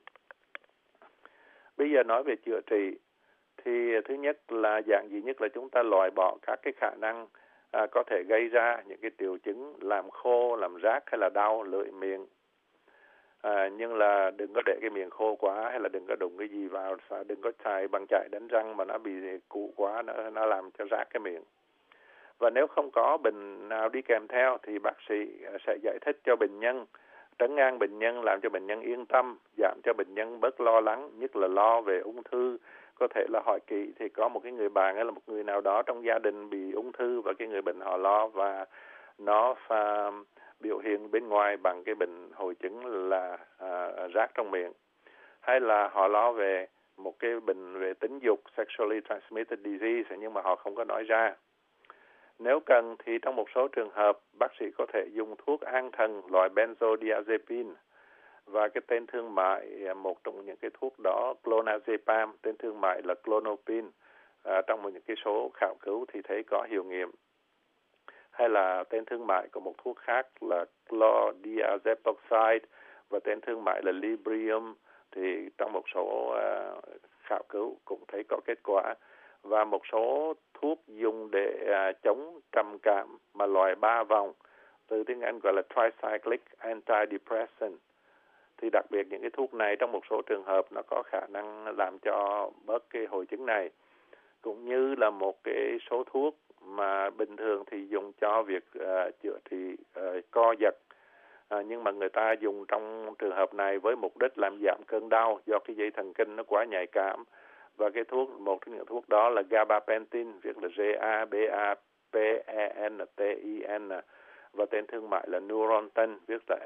Bây giờ nói về chữa trị thì thứ nhất là dạng duy nhất là chúng ta loại bỏ các cái khả năng có thể gây ra những cái triệu chứng làm khô, làm rát hay là đau lưỡi miệng. Nhưng là đừng có để cái miệng khô quá, hay là đừng có đụng cái gì vào, đừng có xài bằng chải đánh răng mà nó bị cũ quá, nó làm cho rát cái miệng. Và nếu không có bệnh nào đi kèm theo thì bác sĩ sẽ giải thích cho bệnh nhân, trấn an bệnh nhân, làm cho bệnh nhân yên tâm, giảm cho bệnh nhân bớt lo lắng, nhất là lo về ung thư. Có thể là hỏi kỹ thì có một cái người bạn hay là một người nào đó trong gia đình bị ung thư và cái người bệnh họ lo, và nó biểu hiện bên ngoài bằng cái bệnh hội chứng là rác trong miệng, hay là họ lo về một cái bệnh về tính dục sexually transmitted disease nhưng mà họ không có nói ra. Nếu cần thì trong một số trường hợp bác sĩ có thể dùng thuốc an thần loại benzodiazepine, và cái tên thương mại một trong những cái thuốc đó clonazepam, tên thương mại là Klonopin. Trong một những cái số khảo cứu thì thấy có hiệu nghiệm. Hay là tên thương mại của một thuốc khác là chlordiazepoxide và tên thương mại là Librium, thì trong một số khảo cứu cũng thấy có kết quả. Và một số thuốc dùng để chống trầm cảm mà loại 3 vòng, từ tiếng Anh gọi là tricyclic antidepressant, thì đặc biệt những cái thuốc này trong một số trường hợp nó có khả năng làm cho bớt cái hội chứng này, cũng như là một cái số thuốc mà bình thường thì dùng cho việc chữa trị co giật, nhưng mà người ta dùng trong trường hợp này với mục đích làm giảm cơn đau do cái dây thần kinh nó quá nhạy cảm. Và cái thuốc, một trong những thuốc đó là gabapentin, viết là Gabapentin, và tên thương mại là Neurontin, viết là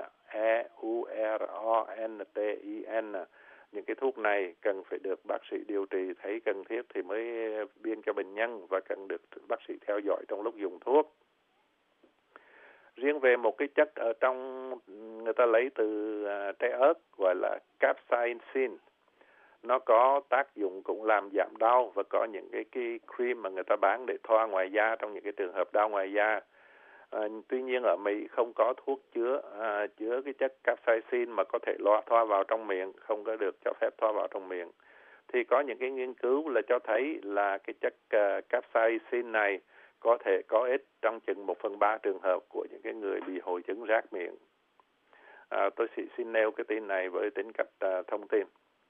Neurontin. Những cái thuốc này cần phải được bác sĩ điều trị thấy cần thiết thì mới biên cho bệnh nhân, và cần được bác sĩ theo dõi trong lúc dùng thuốc. Riêng về một cái chất ở trong, người ta lấy từ trái ớt gọi là capsaicin, nó có tác dụng cũng làm giảm đau, và có những cái cream mà người ta bán để thoa ngoài da trong những cái trường hợp đau ngoài da. Tuy nhiên ở Mỹ không có thuốc chứa cái chất capsaicin mà có thể thoa vào trong miệng, không có được cho phép thoa vào trong miệng. Thì có những cái nghiên cứu là cho thấy là cái chất capsaicin này có thể có ích trong chừng 1/3 trường hợp của những cái người bị hội chứng rát miệng. Tôi xin nêu cái tin này với tính cách thông tin.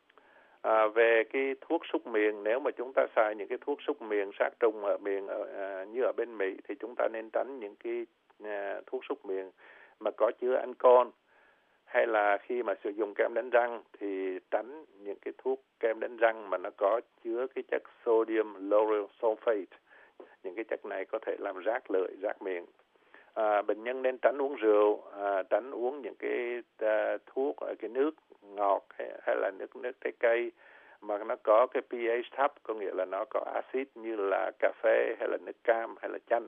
Về cái thuốc súc miệng, nếu mà chúng ta xài những cái thuốc súc miệng sát trùng ở miệng như ở bên Mỹ thì chúng ta nên tránh những cái thuốc súc miệng mà có chứa ancol, hay là khi mà sử dụng kem đánh răng thì tránh những cái thuốc kem đánh răng mà nó có chứa cái chất sodium lauryl sulfate. Những cái chất này có thể làm rát lưỡi, rát miệng. Bệnh nhân nên tránh uống rượu, tránh uống những cái thuốc, cái nước ngọt hay là nước trái cây mà nó có cái pH thấp, có nghĩa là nó có axit như là cà phê hay là nước cam hay là chanh.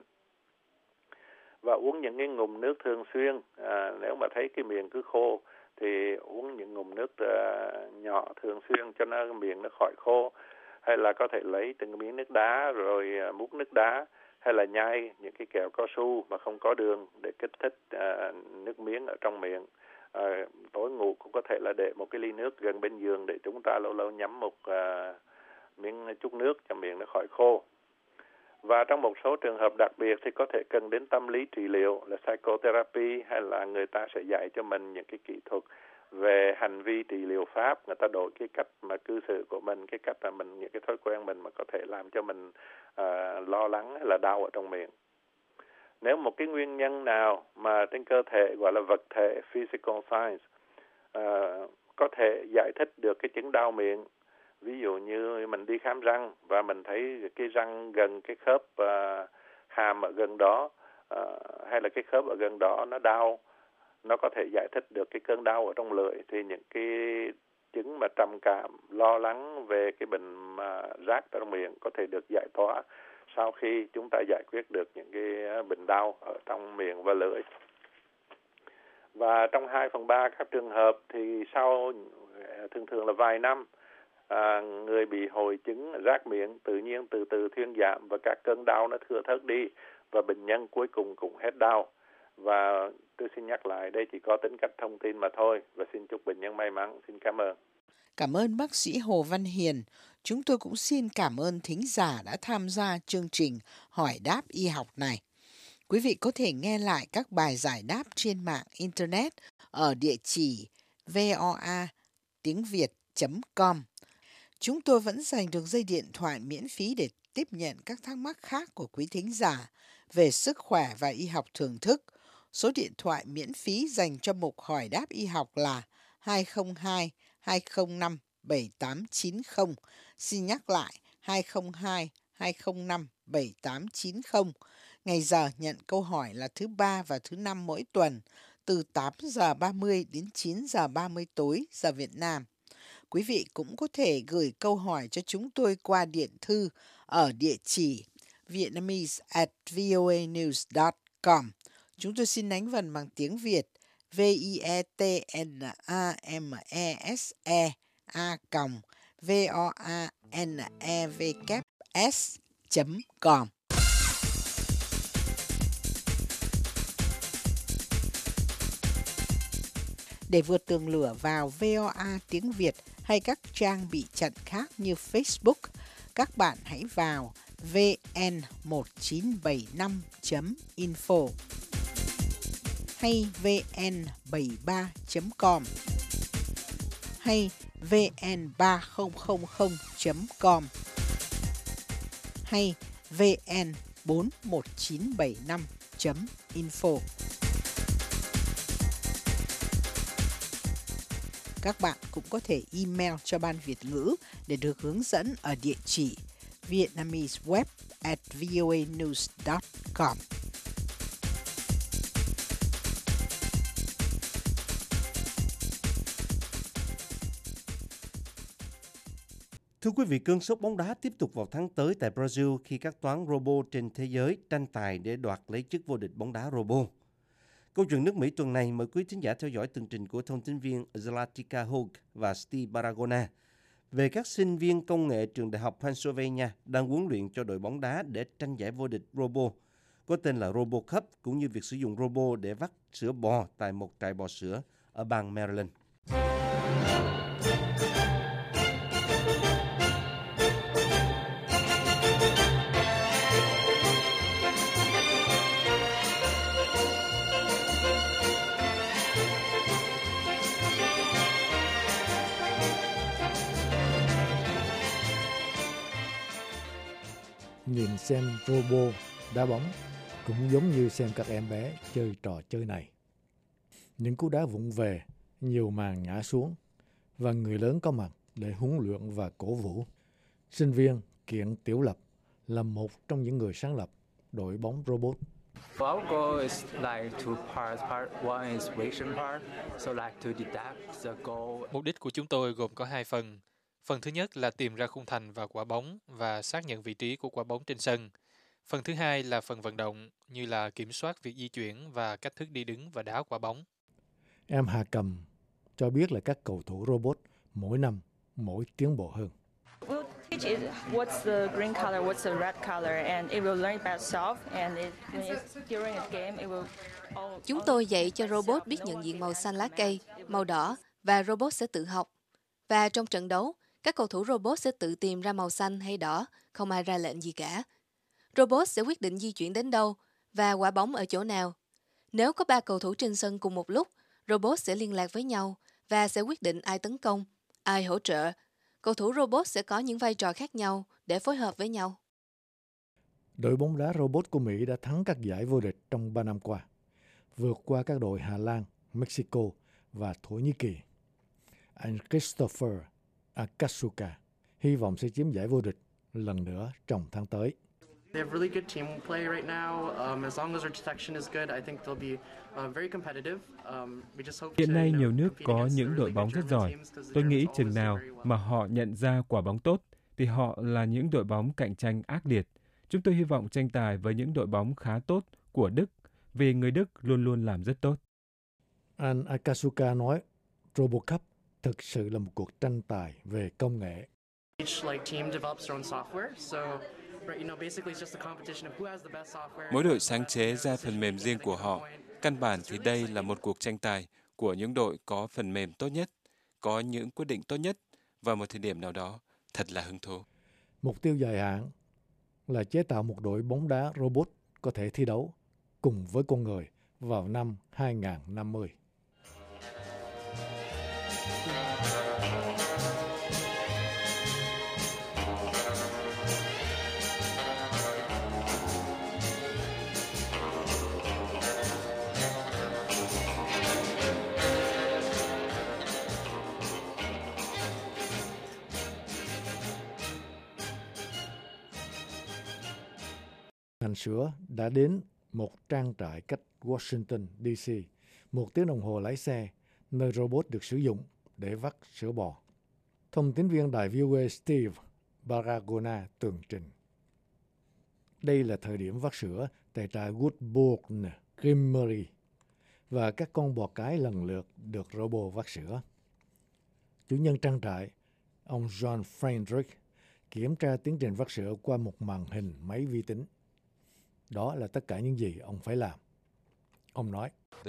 Và uống những cái ngụm nước thường xuyên. Nếu mà thấy cái miệng cứ khô thì uống những ngụm nước nhỏ thường xuyên cho nó miệng nó khỏi khô, hay là có thể lấy từng miếng nước đá rồi múc nước đá, hay là nhai những cái kẹo cao su mà không có đường để kích thích nước miếng ở trong miệng. Tối ngủ cũng có thể là để một cái ly nước gần bên giường để chúng ta lâu lâu nhắm một miếng chút nước cho miệng nó khỏi khô. Và trong một số trường hợp đặc biệt thì có thể cần đến tâm lý trị liệu là psychotherapy, hay là người ta sẽ dạy cho mình những cái kỹ thuật về hành vi trị liệu pháp. Người ta đổi cái cách mà cư xử của mình, cái cách mà mình, những cái thói quen mình mà có thể làm cho mình lo lắng hay là đau ở trong miệng. Nếu một cái nguyên nhân nào mà trên cơ thể gọi là vật thể physical science có thể giải thích được cái chứng đau miệng, ví dụ như mình đi khám răng và mình thấy cái răng gần cái khớp hàm ở gần đó, hay là cái khớp ở gần đó nó đau, nó có thể giải thích được cái cơn đau ở trong lưỡi, thì những cái chứng mà trầm cảm, lo lắng về cái bệnh mà rát trong miệng có thể được giải tỏa sau khi chúng ta giải quyết được những cái bệnh đau ở trong miệng và lưỡi. Và trong 2/3 các trường hợp thì sau thường là vài năm, người bị hội chứng rát miệng tự nhiên từ từ thuyên giảm và các cơn đau nó thưa thớt đi, và bệnh nhân cuối cùng cũng hết đau. Và tôi xin nhắc lại, đây chỉ có tính cách thông tin mà thôi, và xin chúc bệnh nhân may mắn. Xin cảm ơn. Cảm ơn bác sĩ Hồ Văn Hiền. Chúng tôi cũng xin cảm ơn thính giả đã tham gia chương trình Hỏi đáp y học này. Quý vị có thể nghe lại các bài giải đáp trên mạng Internet ở địa chỉ voa.tiengviet.com. Chúng tôi vẫn dành được dây điện thoại miễn phí để tiếp nhận các thắc mắc khác của quý thính giả về sức khỏe và y học thưởng thức. Số điện thoại miễn phí dành cho mục Hỏi đáp y học là 202-205-7890. Xin nhắc lại 202 205 7890. Ngày giờ nhận câu hỏi là thứ Ba và thứ Năm mỗi tuần, từ 8 giờ 30 đến 9 giờ 30 tối giờ Việt Nam. Quý vị cũng có thể gửi câu hỏi cho chúng tôi qua điện thư ở địa chỉ vietnamese@voanews.com. Chúng tôi xin đánh vần bằng tiếng Việt vietnamese@voanevs.com. Để vượt tường lửa vào VOA tiếng Việt hay các trang bị chặn khác như Facebook, các bạn hãy vào vn1975.info hay vn73.com hay vn3000.com hay vn41975.info. Các bạn cũng có thể email cho Ban Việt ngữ để được hướng dẫn ở địa chỉ vietnameseweb@voanews.com. Thưa quý vị, cơn sốt bóng đá tiếp tục vào tháng tới tại Brazil khi các toán robot trên thế giới tranh tài để đoạt lấy chức vô địch bóng đá robot. Câu chuyện nước Mỹ tuần này mời quý thính giả theo dõi tường trình của thông tin viên Zlatica Hogue và Steve Baragona về các sinh viên công nghệ trường Đại học Pennsylvania đang huấn luyện cho đội bóng đá để tranh giải vô địch robot có tên là Robot Cup, cũng như việc sử dụng robot để vắt sữa bò tại một trại bò sữa ở bang Maryland. Nhìn xem robot đá bóng cũng giống như xem các em bé chơi trò chơi này. Những cú đá vụng về, nhiều màn ngã xuống và người lớn có mặt để huấn luyện và cổ vũ. Sinh viên Kiện Tiểu Lập là một trong những người sáng lập đội bóng robot. Our goal is like two parts. Part one is vision part, so like to detect the goal. Mục đích của chúng tôi gồm có hai phần. Phần thứ nhất là tìm ra khung thành và quả bóng và xác nhận vị trí của quả bóng trên sân. Phần thứ hai là phần vận động, như là kiểm soát việc di chuyển và cách thức đi đứng và đá quả bóng. Em Hà Cầm cho biết là các cầu thủ robot mỗi năm mỗi tiến bộ hơn. We'll teach it what's the green color, what's the red color, and it will learn by itself. And when it's during a game, it will. Chúng tôi dạy cho robot biết nhận diện màu xanh lá cây, màu đỏ, và robot sẽ tự học. Và trong trận đấu, các cầu thủ robot sẽ tự tìm ra màu xanh hay đỏ, không ai ra lệnh gì cả. Robot sẽ quyết định di chuyển đến đâu và quả bóng ở chỗ nào. Nếu có 3 cầu thủ trên sân cùng một lúc, robot sẽ liên lạc với nhau và sẽ quyết định ai tấn công, ai hỗ trợ. Cầu thủ robot sẽ có những vai trò khác nhau để phối hợp với nhau. Đội bóng đá robot của Mỹ đã thắng các giải vô địch trong 3 năm qua, vượt qua các đội Hà Lan, Mexico và Thổ Nhĩ Kỳ. Anh Christopher Akatsuka hy vọng sẽ chiếm giải vô địch lần nữa trong tháng tới. They have really good team play right now. As long as our detection is good, I think they'll be very competitive. We just hope. Hiện nay nhiều nước có những đội bóng rất giỏi. Tôi nghĩ chừng nào mà họ nhận ra quả bóng tốt thì họ là những đội bóng cạnh tranh ác liệt. Chúng tôi hy vọng tranh tài với những đội bóng khá tốt của Đức, vì người Đức luôn luôn làm rất tốt. Anh Akatsuka nói, Robot Cup thực sự là một cuộc tranh tài về công nghệ. Mỗi đội sáng chế ra phần mềm riêng của họ. Căn bản thì đây là một cuộc tranh tài của những đội có phần mềm tốt nhất, có những quyết định tốt nhất vào một thời điểm nào đó. Thật là hứng thú. Mục tiêu dài hạn là chế tạo một đội bóng đá robot có thể thi đấu cùng với con người vào năm 2050. hành sữa đã đến một trang trại cách Washington, D.C., 1 tiếng đồng hồ lái xe, nơi robot được sử dụng để vắt sữa bò. Thông tín viên đài VOA Steve Baragona tường trình. Đây là thời điểm vắt sữa tại trại Woodbourne Creamery và các con bò cái lần lượt được robot vắt sữa. Chủ nhân trang trại, ông John Friedrich, kiểm tra tiến trình vắt sữa qua một màn hình máy vi tính. Đó là tất cả những gì ông phải làm. Ông nói,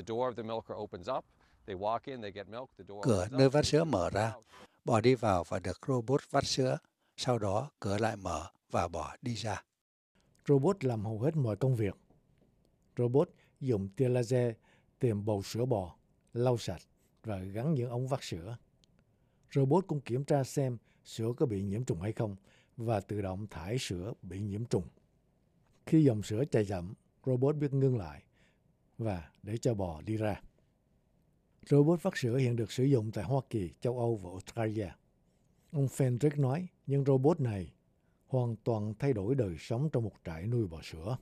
cửa nơi vắt sữa mở ra, bò đi vào và được robot vắt sữa. Sau đó cửa lại mở và bò đi ra. Robot làm hầu hết mọi công việc. Robot dùng tia laser tìm bầu sữa bò, lau sạch và gắn những ống vắt sữa. Robot cũng kiểm tra xem sữa có bị nhiễm trùng hay không và tự động thải sữa bị nhiễm trùng. Khi dòng sữa chảy chậm, robot biết ngưng lại và để cho bò đi ra. Robot vắt sữa hiện được sử dụng tại Hoa Kỳ, châu Âu và Australia. Ông Fendrick nói, những robot này hoàn toàn thay đổi đời sống trong một trại nuôi bò sữa.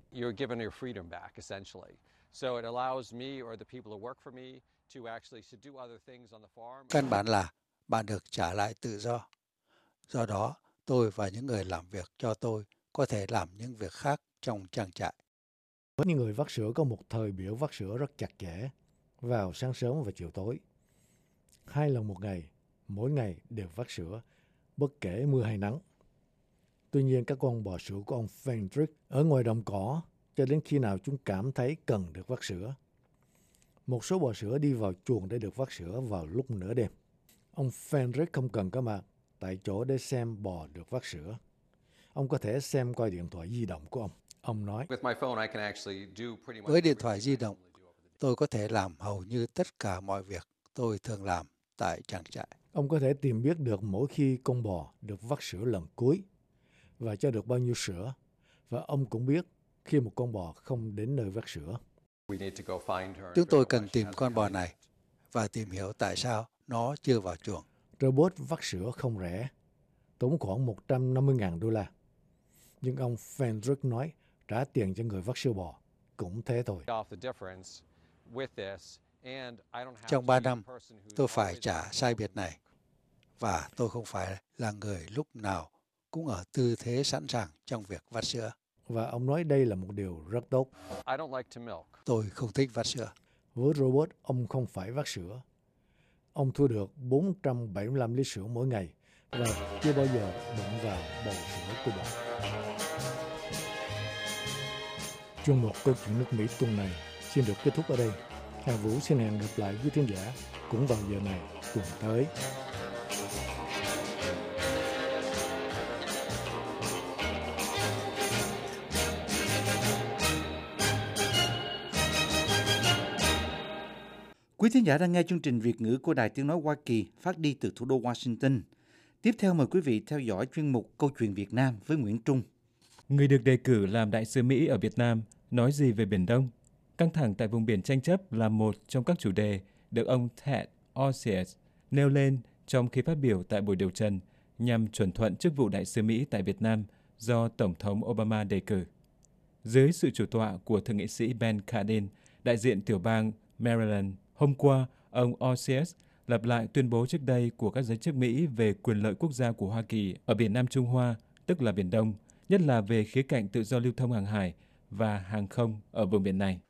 Căn bản là bạn được trả lại tự do. Do đó, tôi và những người làm việc cho tôi có thể làm những việc khác trong trang trại. Với những người vắt sữa có một thời biểu vắt sữa rất chặt chẽ, vào sáng sớm và chiều tối. 2 lần một ngày, mỗi ngày đều vắt sữa, bất kể mưa hay nắng. Tuy nhiên, các con bò sữa của ông Fendrick ở ngoài đồng cỏ cho đến khi nào chúng cảm thấy cần được vắt sữa. Một số bò sữa đi vào chuồng để được vắt sữa vào lúc nửa đêm. Ông Fendrick không cần có mặt tại chỗ để xem bò được vắt sữa. Ông có thể xem qua điện thoại di động của ông. Ông nói, với điện thoại di động, tôi có thể làm hầu như tất cả mọi việc tôi thường làm tại trang trại. Ông có thể tìm biết được mỗi khi con bò được vắt sữa lần cuối và cho được bao nhiêu sữa. Và ông cũng biết khi một con bò không đến nơi vắt sữa. Chúng tôi cần tìm con bò này và tìm hiểu tại sao nó chưa vào chuồng. Robot vắt sữa không rẻ, tốn khoảng $150,000. Nhưng ông Fendrick nói trả tiền cho người vắt sữa bò cũng thế thôi. Trong 3 năm, tôi phải trả sai biệt này. Và tôi không phải là người lúc nào cũng ở tư thế sẵn sàng trong việc vắt sữa. Và ông nói đây là một điều rất tốt. Tôi không thích vắt sữa. Với robot, ông không phải vắt sữa. Ông thu được 475 lít sữa mỗi ngày và chưa bao giờ đụng vào bầu sữa của bò. Chuyên mục Câu chuyện nước Mỹ tuần này xin được kết thúc ở đây. Hà Vũ xin hẹn gặp lại quý thính giả cũng vào giờ này tuần tới. Quý thính giả đang nghe chương trình Việt ngữ của Đài Tiếng Nói Hoa Kỳ phát đi từ thủ đô Washington. Tiếp theo mời quý vị theo dõi chuyên mục Câu chuyện Việt Nam với Nguyễn Trung. Người được đề cử làm đại sứ Mỹ ở Việt Nam nói gì về Biển Đông? Căng thẳng tại vùng biển tranh chấp là một trong các chủ đề được ông Ted Osius nêu lên trong khi phát biểu tại buổi điều trần nhằm chuẩn thuận chức vụ đại sứ Mỹ tại Việt Nam do Tổng thống Obama đề cử. Dưới sự chủ tọa của Thượng nghị sĩ Ben Cardin, đại diện tiểu bang Maryland, hôm qua, ông Osius lặp lại tuyên bố trước đây của các giới chức Mỹ về quyền lợi quốc gia của Hoa Kỳ ở Biển Nam Trung Hoa, tức là Biển Đông, nhất là về khía cạnh tự do lưu thông hàng hải và hàng không ở vùng biển này.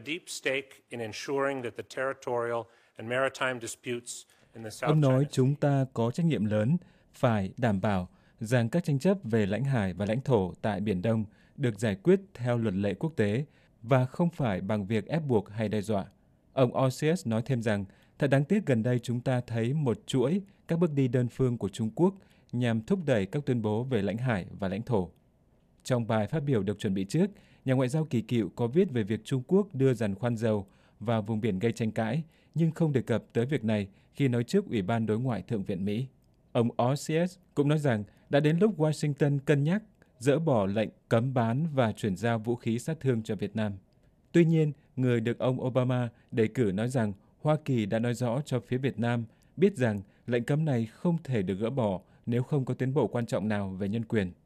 Ông nói chúng ta có trách nhiệm lớn phải đảm bảo rằng các tranh chấp về lãnh hải và lãnh thổ tại Biển Đông được giải quyết theo luật lệ quốc tế và không phải bằng việc ép buộc hay đe dọa. Ông Osius nói thêm rằng, thật đáng tiếc gần đây chúng ta thấy một chuỗi các bước đi đơn phương của Trung Quốc nhằm thúc đẩy các tuyên bố về lãnh hải và lãnh thổ. Trong bài phát biểu được chuẩn bị trước, nhà ngoại giao kỳ cựu có viết về việc Trung Quốc đưa giàn khoan dầu vào vùng biển gây tranh cãi, nhưng không đề cập tới việc này khi nói trước Ủy ban Đối ngoại Thượng viện Mỹ. Ông Osius cũng nói rằng đã đến lúc Washington cân nhắc dỡ bỏ lệnh cấm bán và chuyển giao vũ khí sát thương cho Việt Nam. Tuy nhiên, người được ông Obama đề cử nói rằng Hoa Kỳ đã nói rõ cho phía Việt Nam biết rằng lệnh cấm này không thể được gỡ bỏ nếu không có tiến bộ quan trọng nào về nhân quyền.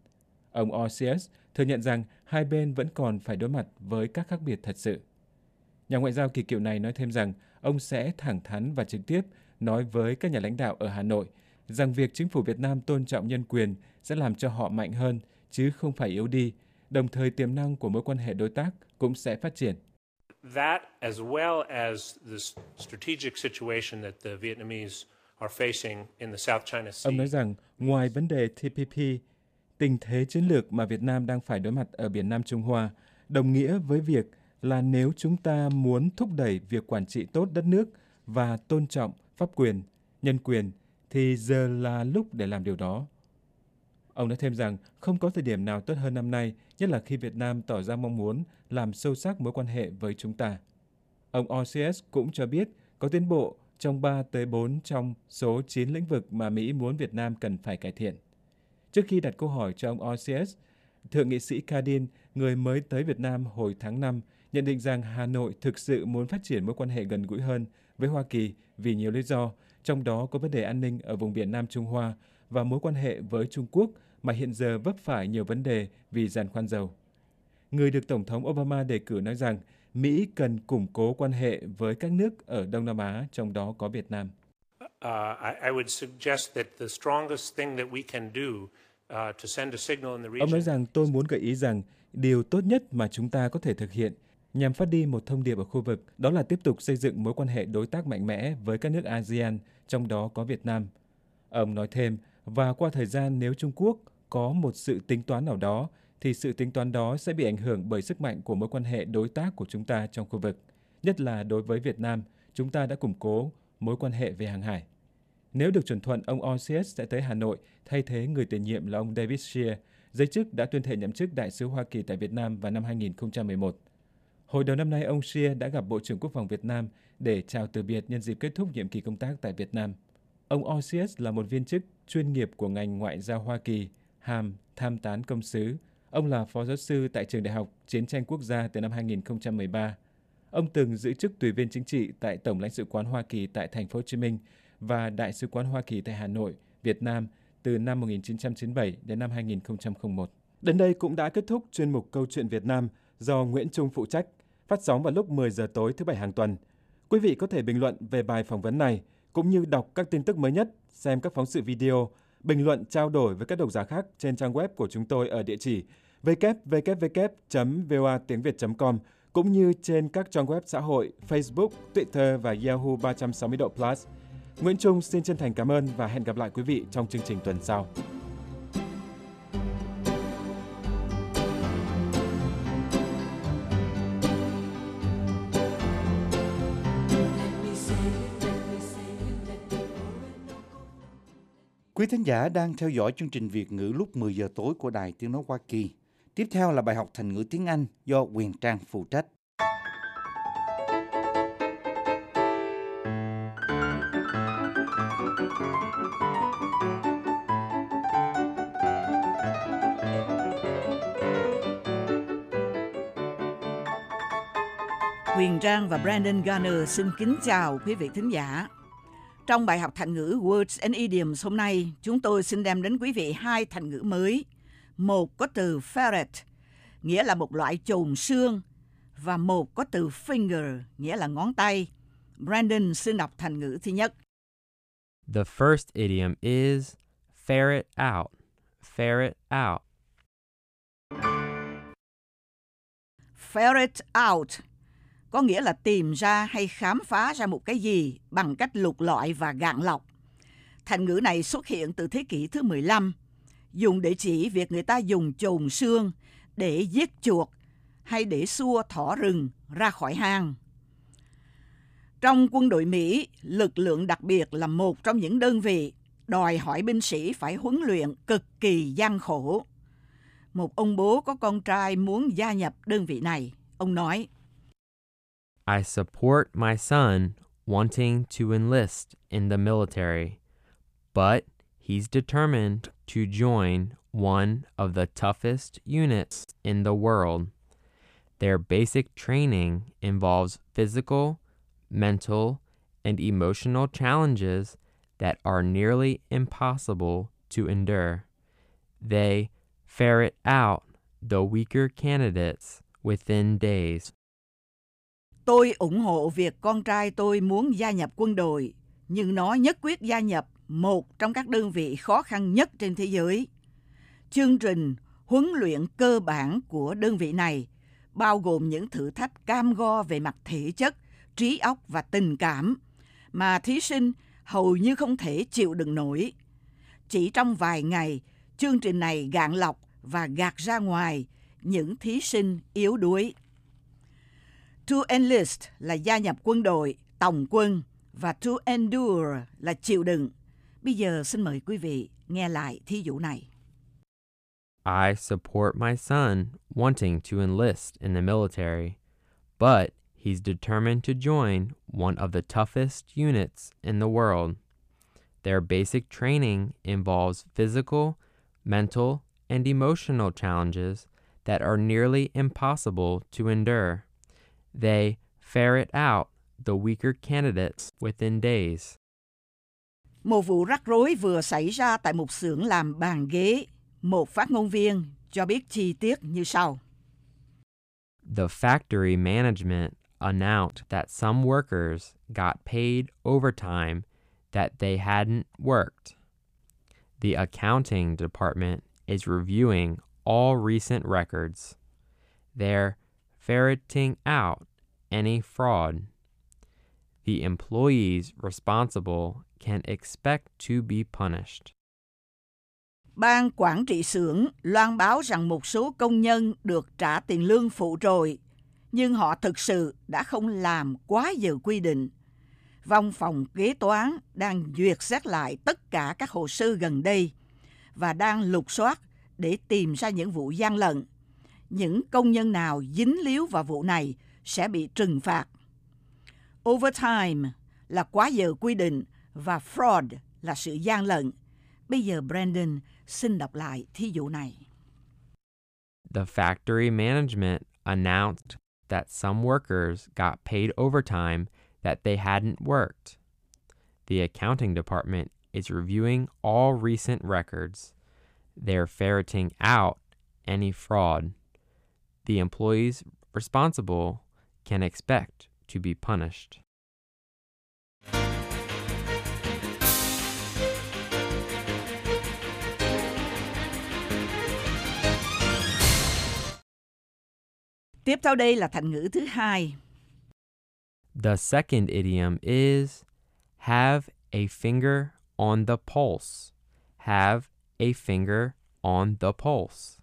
Ông Osius thừa nhận rằng hai bên vẫn còn phải đối mặt với các khác biệt thật sự. Nhà ngoại giao kỳ cựu này nói thêm rằng ông sẽ thẳng thắn và trực tiếp nói với các nhà lãnh đạo ở Hà Nội rằng việc chính phủ Việt Nam tôn trọng nhân quyền sẽ làm cho họ mạnh hơn, chứ không phải yếu đi, đồng thời tiềm năng của mối quan hệ đối tác cũng sẽ phát triển. That as well as the strategic situation that the Vietnamese are facing in the South China Sea. Ông nói rằng ngoài vấn đề TPP, tình thế chiến lược mà Việt Nam đang phải đối mặt ở Biển Nam Trung Hoa đồng nghĩa với việc là nếu chúng ta muốn thúc đẩy việc quản trị tốt đất nước và tôn trọng pháp quyền, nhân quyền, thì giờ là lúc để làm điều đó. Ông nói thêm rằng không có thời điểm nào tốt hơn năm nay, nhất là khi Việt Nam tỏ ra mong muốn làm sâu sắc mối quan hệ với chúng ta. Ông Osius cũng cho biết có tiến bộ trong 3 tới 4 trong số 9 lĩnh vực mà Mỹ muốn Việt Nam cần phải cải thiện. Trước khi đặt câu hỏi cho ông Osius, Thượng nghị sĩ Cardin, người mới tới Việt Nam hồi tháng 5, nhận định rằng Hà Nội thực sự muốn phát triển mối quan hệ gần gũi hơn với Hoa Kỳ vì nhiều lý do, trong đó có vấn đề an ninh ở vùng biển Nam Trung Hoa và mối quan hệ với Trung Quốc mà hiện giờ vấp phải nhiều vấn đề vì giàn khoan dầu. Người được Tổng thống Obama đề cử nói rằng Mỹ cần củng cố quan hệ với các nước ở Đông Nam Á, trong đó có Việt Nam. I would suggest that the strongest thing that we can do to send a signal in the region. Ông nói rằng tôi muốn gợi ý rằng điều tốt nhất mà chúng ta có thể thực hiện nhằm phát đi một thông điệp ở khu vực, đó là tiếp tục xây dựng mối quan hệ đối tác mạnh mẽ với các nước ASEAN, trong đó có Việt Nam. Ông nói thêm, và qua thời gian nếu Trung Quốc có một sự tính toán nào đó, thì sự tính toán đó sẽ bị ảnh hưởng bởi sức mạnh của mối quan hệ đối tác của chúng ta trong khu vực. Nhất là đối với Việt Nam, chúng ta đã củng cố mối quan hệ về hàng hải. Nếu được chuẩn thuận, ông Osius sẽ tới Hà Nội thay thế người tiền nhiệm là ông David Shear, giới chức đã tuyên thệ nhậm chức đại sứ Hoa Kỳ tại Việt Nam vào năm 2011. Hồi đầu năm nay, ông Shear đã gặp Bộ trưởng Quốc phòng Việt Nam để chào từ biệt nhân dịp kết thúc nhiệm kỳ công tác tại Việt Nam. Ông Osius là một viên chức chuyên nghiệp của ngành ngoại giao Hoa Kỳ, hàm tham tán công sứ. Ông là phó giáo sư tại Trường Đại học Chiến tranh Quốc gia từ năm 2013. Ông từng giữ chức tùy viên chính trị tại Tổng lãnh sự quán Hoa Kỳ tại Thành phố Hồ Chí Minh và Đại sứ quán Hoa Kỳ tại Hà Nội, Việt Nam từ năm 1997 đến năm 2001. Đến đây cũng đã kết thúc chuyên mục Câu chuyện Việt Nam do Nguyễn Trung phụ trách, phát sóng vào lúc 10 giờ tối thứ Bảy hàng tuần. Quý vị có thể bình luận về bài phỏng vấn này, cũng như đọc các tin tức mới nhất, xem các phóng sự video, bình luận trao đổi với các độc giả khác trên trang web của chúng tôi ở địa chỉ www.voatiengviet.com, cũng như trên các trang web xã hội Facebook, Twitter và Yahoo 360 độ Plus. Nguyễn Trung xin chân thành cảm ơn và hẹn gặp lại quý vị trong chương trình tuần sau. Quý thính giả đang theo dõi chương trình Việt ngữ lúc 10 giờ tối của Đài Tiếng nói Hoa Kỳ. Tiếp theo là bài học thành ngữ tiếng Anh do Quyền Trang phụ trách. Quyền Trang và Brandon Garner xin kính chào quý vị thính giả. Trong bài học thành ngữ Words and Idioms hôm nay, chúng tôi xin đem đến quý vị 2 thành ngữ mới. Một có từ ferret, nghĩa là một loại chồn xương, và một có từ finger, nghĩa là ngón tay. Brandon xin đọc thành ngữ thứ nhất. The first idiom is ferret out. Ferret out. Ferret out có nghĩa là tìm ra hay khám phá ra một cái gì bằng cách lục lọi và gạn lọc. Thành ngữ này xuất hiện từ thế kỷ thứ 15, dùng để chỉ việc người ta dùng chồn xương để giết chuột hay để xua thỏ rừng ra khỏi hang. Trong quân đội Mỹ, lực lượng đặc biệt là một trong những đơn vị đòi hỏi binh sĩ phải huấn luyện cực kỳ gian khổ. Một ông bố có con trai muốn gia nhập đơn vị này. Ông nói, I support my son wanting to enlist in the military, but he's determined to join one of the toughest units in the world. Their basic training involves physical, mental, and emotional challenges that are nearly impossible to endure. They ferret out the weaker candidates within days. Tôi ủng hộ việc con trai tôi muốn gia nhập quân đội, nhưng nó nhất quyết gia nhập một trong các đơn vị khó khăn nhất trên thế giới. Chương trình huấn luyện cơ bản của đơn vị này bao gồm những thử thách cam go về mặt thể chất, trí óc và tình cảm mà thí sinh hầu như không thể chịu đựng nổi. Chỉ trong vài ngày, chương trình này gạn lọc và gạt ra ngoài những thí sinh yếu đuối. To enlist là gia nhập quân đội, tòng quân, và to endure là chịu đựng. Bây giờ xin mời quý vị nghe lại thí dụ này. I support my son wanting to enlist in the military, but he's determined to join one of the toughest units in the world. Their basic training involves physical, mental, and emotional challenges that are nearly impossible to endure. They ferret out the weaker candidates within days. Một vụ rắc rối vừa xảy ra tại một xưởng làm bàn ghế. Một phát ngôn viên cho biết chi tiết như sau. The factory management announced that some workers got paid overtime that they hadn't worked. The accounting department is reviewing all recent records. They're ferreting out any fraud. The employees responsible can expect to be punished. Ban quản trị xưởng loan báo rằng một số công nhân được trả tiền lương phụ trội, nhưng họ thực sự đã không làm quá giờ quy định. Văn phòng kế toán đang duyệt xét lại tất cả các hồ sơ gần đây và đang lục soát để tìm ra những vụ gian lận. Những công nhân nào dính líu vào vụ này sẽ bị trừng phạt. Overtime là quá giờ quy định và fraud là sự gian lận. Bây giờ Brandon xin đọc lại thí dụ này. The factory management announced that some workers got paid overtime that they hadn't worked. The accounting department is reviewing all recent records. They're ferreting out any fraud. The employees responsible can expect to be punished. Tiếp theo đây là thành ngữ thứ hai. The second idiom is have a finger on the pulse. Have a finger on the pulse.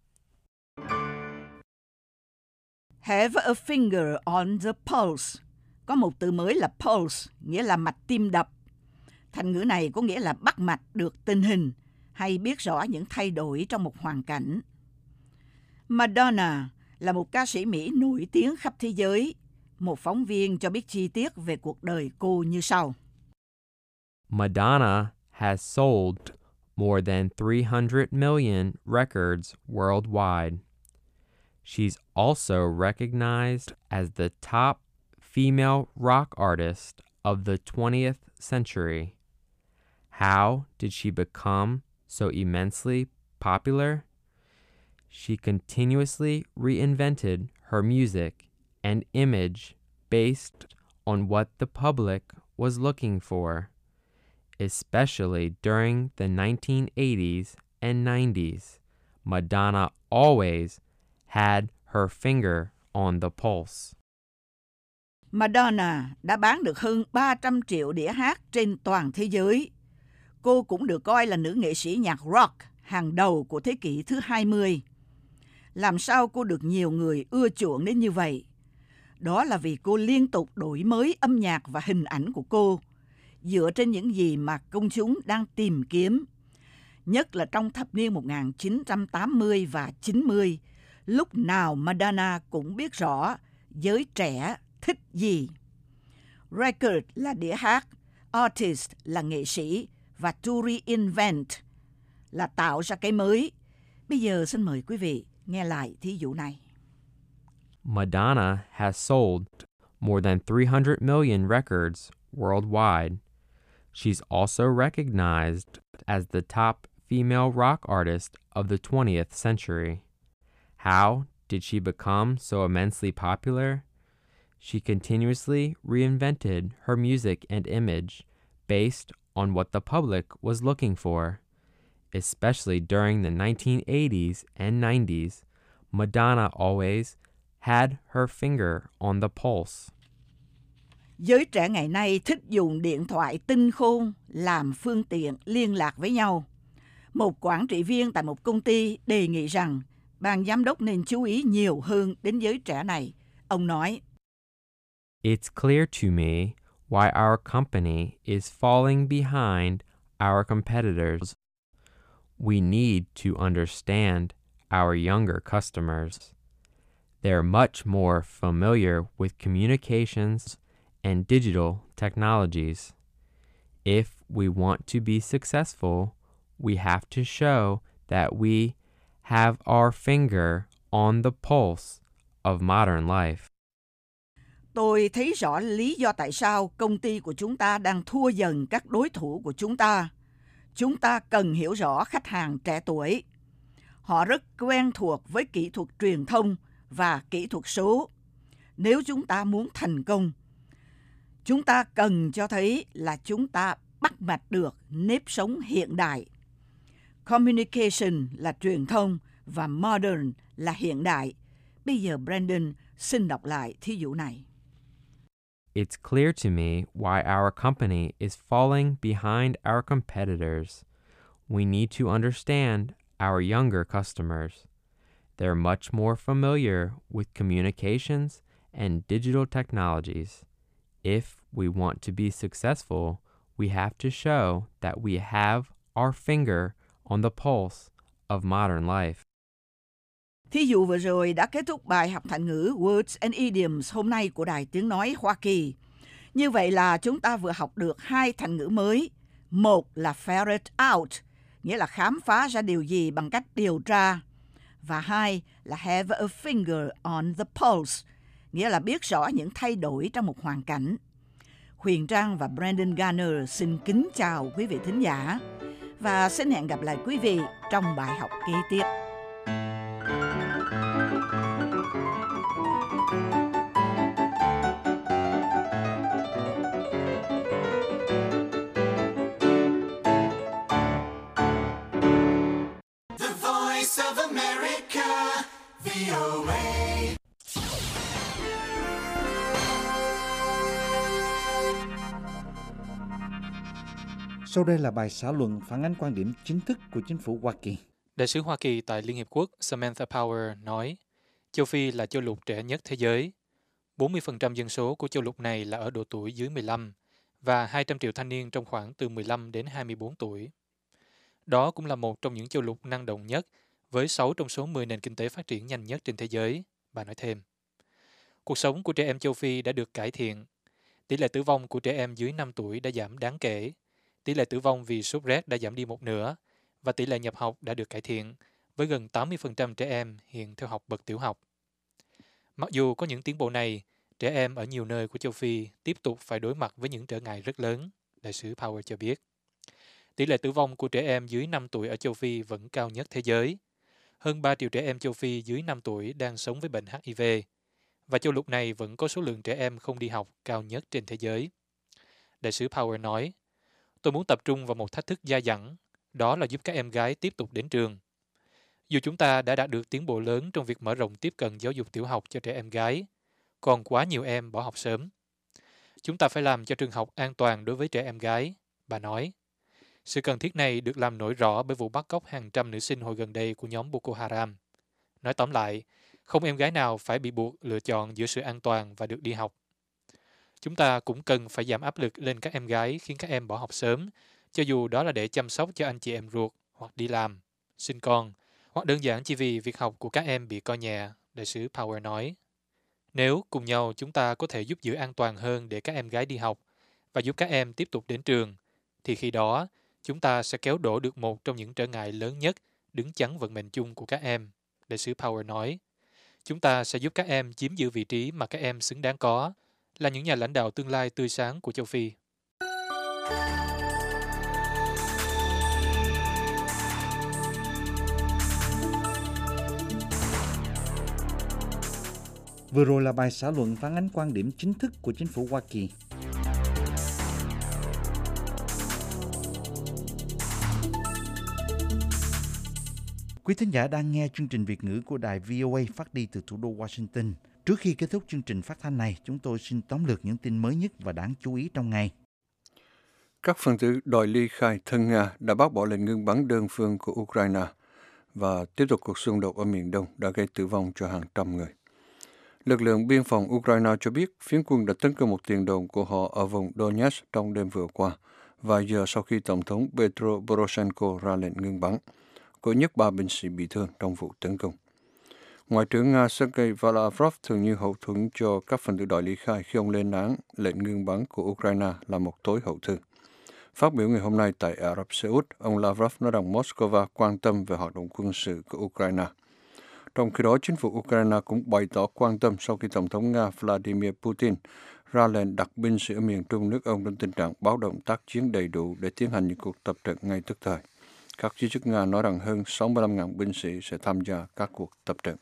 Have a finger on the pulse. Có một từ mới là pulse, nghĩa là mạch tim đập. Thành ngữ này có nghĩa là bắt mạch được tình hình hay biết rõ những thay đổi trong một hoàn cảnh. Madonna là một ca sĩ Mỹ nổi tiếng khắp thế giới. Một phóng viên cho biết chi tiết về cuộc đời cô như sau. Madonna has sold more than 300 million records worldwide. She's also recognized as the top female rock artist of the 20th century. How did she become so immensely popular? She continuously reinvented her music and image based on what the public was looking for, especially during the 1980s and 90s. Madonna always had her finger on the pulse. Madonna đã bán được hơn 300 triệu đĩa hát trên toàn thế giới. Cô cũng được coi là nữ nghệ sĩ nhạc rock hàng đầu của thế kỷ thứ 20. Làm sao cô được nhiều người ưa chuộng đến như vậy? Đó là vì cô liên tục đổi mới âm nhạc và hình ảnh của cô, dựa trên những gì mà công chúng đang tìm kiếm. Nhất là trong thập niên 1980 và 90, lúc nào Madonna cũng biết rõ giới trẻ thích gì. Record là đĩa hát, artist là nghệ sĩ và to reinvent là tạo ra cái mới. Bây giờ xin mời quý vị nghe lại thí dụ này. Madonna has sold more than 300 million records worldwide. She's also recognized as the top female rock artist of the 20th century. How did she become so immensely popular? She continuously reinvented her music and image based on what the public was looking for. Especially during the 1980s and 90s, Madonna always had her finger on the pulse. Giới trẻ ngày nay thích dùng điện thoại tinh khôn làm phương tiện liên lạc với nhau. Một quản trị viên tại một công ty đề nghị rằng ban giám đốc nên chú ý nhiều hơn đến giới trẻ này. Ông nói, It's clear to me why our company is falling behind our competitors. We need to understand our younger customers. They're much more familiar with communications and digital technologies. If we want to be successful, we have to show that we have our finger on the pulse of modern life. Tôi thấy rõ lý do tại sao công ty của chúng ta đang thua dần các đối thủ của chúng ta. Chúng ta cần hiểu rõ khách hàng trẻ tuổi. Họ rất quen thuộc với kỹ thuật truyền thông và kỹ thuật số. Nếu chúng ta muốn thành công, chúng ta cần cho thấy là chúng ta bắt mạch được nếp sống hiện đại. Communication là truyền thông và modern là hiện đại. Bây giờ Brandon xin đọc lại thí dụ này. It's clear to me why our company is falling behind our competitors. We need to understand our younger customers. They're much more familiar with communications and digital technologies. If we want to be successful, we have to show that we have our finger on the pulse of modern life. Thí dụ vừa rồi đã kết thúc bài học thành ngữ Words and Idioms hôm nay của Đài Tiếng Nói Hoa Kỳ. Như vậy là chúng ta vừa học được 2 thành ngữ mới. Một là ferret out, nghĩa là khám phá ra điều gì bằng cách điều tra. Và 2 là have a finger on the pulse, nghĩa là biết rõ những thay đổi trong một hoàn cảnh. Huyền Trang và Brandon Garner xin kính chào quý vị thính giả và xin hẹn gặp lại quý vị trong bài học kế tiếp. The Voice of America, VOA. Sau đây là bài xã luận phản ánh quan điểm chính thức của chính phủ Hoa Kỳ. Đại sứ Hoa Kỳ tại Liên Hiệp Quốc Samantha Power nói, châu Phi là châu lục trẻ nhất thế giới. 40% dân số của châu lục này là ở độ tuổi dưới 15 và 200 triệu thanh niên trong khoảng từ 15 đến 24 tuổi. Đó cũng là một trong những châu lục năng động nhất với 6 trong số 10 nền kinh tế phát triển nhanh nhất trên thế giới, bà nói thêm. Cuộc sống của trẻ em châu Phi đã được cải thiện. Tỷ lệ tử vong của trẻ em dưới 5 tuổi đã giảm đáng kể. Tỷ lệ tử vong vì sốt rét đã giảm đi một nửa và tỷ lệ nhập học đã được cải thiện với gần 80% trẻ em hiện theo học bậc tiểu học. Mặc dù có những tiến bộ này, trẻ em ở nhiều nơi của châu Phi tiếp tục phải đối mặt với những trở ngại rất lớn, đại sứ Power cho biết. Tỷ lệ tử vong của trẻ em dưới 5 tuổi ở châu Phi vẫn cao nhất thế giới. Hơn 3 triệu trẻ em châu Phi dưới 5 tuổi đang sống với bệnh HIV, và châu lục này vẫn có số lượng trẻ em không đi học cao nhất trên thế giới. Đại sứ Power nói, tôi muốn tập trung vào một thách thức dai dẳng, đó là giúp các em gái tiếp tục đến trường. Dù chúng ta đã đạt được tiến bộ lớn trong việc mở rộng tiếp cận giáo dục tiểu học cho trẻ em gái, còn quá nhiều em bỏ học sớm. Chúng ta phải làm cho trường học an toàn đối với trẻ em gái, bà nói. Sự cần thiết này được làm nổi rõ bởi vụ bắt cóc hàng trăm nữ sinh hồi gần đây của nhóm Boko Haram. Nói tóm lại, không em gái nào phải bị buộc lựa chọn giữa sự an toàn và được đi học. Chúng ta cũng cần phải giảm áp lực lên các em gái khiến các em bỏ học sớm, cho dù đó là để chăm sóc cho anh chị em ruột, hoặc đi làm, sinh con, hoặc đơn giản chỉ vì việc học của các em bị coi nhẹ, đại sứ Power nói. Nếu cùng nhau chúng ta có thể giúp giữ an toàn hơn để các em gái đi học và giúp các em tiếp tục đến trường, thì khi đó chúng ta sẽ kéo đổ được một trong những trở ngại lớn nhất đứng chắn vận mệnh chung của các em, đại sứ Power nói. Chúng ta sẽ giúp các em chiếm giữ vị trí mà các em xứng đáng có, là những nhà lãnh đạo tương lai tươi sáng của châu Phi. Vừa rồi là bài xã luận phản ánh quan điểm chính thức của chính phủ Hoa Kỳ. Quý thính giả đang nghe chương trình Việt ngữ của đài VOA phát đi từ thủ đô Washington. Trước khi kết thúc chương trình phát thanh này, chúng tôi xin tóm lược những tin mới nhất và đáng chú ý trong ngày. Các phần tử đòi ly khai thân Nga đã bác bỏ lệnh ngừng bắn đơn phương của Ukraine và tiếp tục cuộc xung đột ở miền Đông đã gây tử vong cho hàng trăm người. Lực lượng biên phòng Ukraine cho biết phiến quân đã tấn công một tiền đồn của họ ở vùng Donetsk trong đêm vừa qua, vài giờ sau khi Tổng thống Petro Poroshenko ra lệnh ngừng bắn. Có nhất 3 binh sĩ bị thương trong vụ tấn công. Ngoại trưởng Nga Sergei Lavrov thường như hậu thuẫn cho các phần tử đòi ly khai khi ông lên án lệnh ngừng bắn của Ukraine là một tối hậu thư. Phát biểu ngày hôm nay tại Ả Rập Xê Út, ông Lavrov nói rằng Moscow quan tâm về hoạt động quân sự của Ukraine. Trong khi đó, chính phủ Ukraine cũng bày tỏ quan tâm sau khi Tổng thống Nga Vladimir Putin ra lệnh đặt binh sĩ ở miền Trung nước ông trong tình trạng báo động tác chiến đầy đủ để tiến hành những cuộc tập trận ngay tức thời. Các giới chức Nga nói rằng hơn 65.000 binh sĩ sẽ tham gia các cuộc tập trận.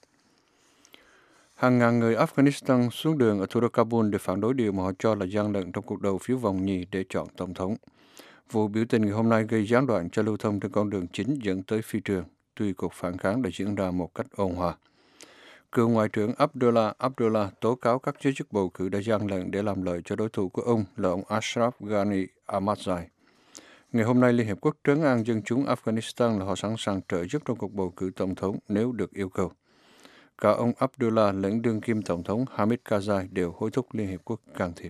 Hàng ngàn người Afghanistan xuống đường ở thủ đô Kabul để phản đối điều mà họ cho là gian lận trong cuộc đầu phiếu vòng nhì để chọn tổng thống. Vụ biểu tình ngày hôm nay gây gián đoạn cho lưu thông trên con đường chính dẫn tới phi trường, tuy cuộc phản kháng đã diễn ra một cách ôn hòa. Cựu Ngoại trưởng Abdullah tố cáo các giới chức bầu cử đã gian lận để làm lợi cho đối thủ của ông là ông Ashraf Ghani Ahmadzai. Ngày hôm nay, Liên Hiệp Quốc trấn an dân chúng Afghanistan là họ sẵn sàng trợ giúp trong cuộc bầu cử tổng thống nếu được yêu cầu. Cả ông Abdullah lẫn đương kim tổng thống Hamid Karzai đều hối thúc Liên Hiệp Quốc can thiệp.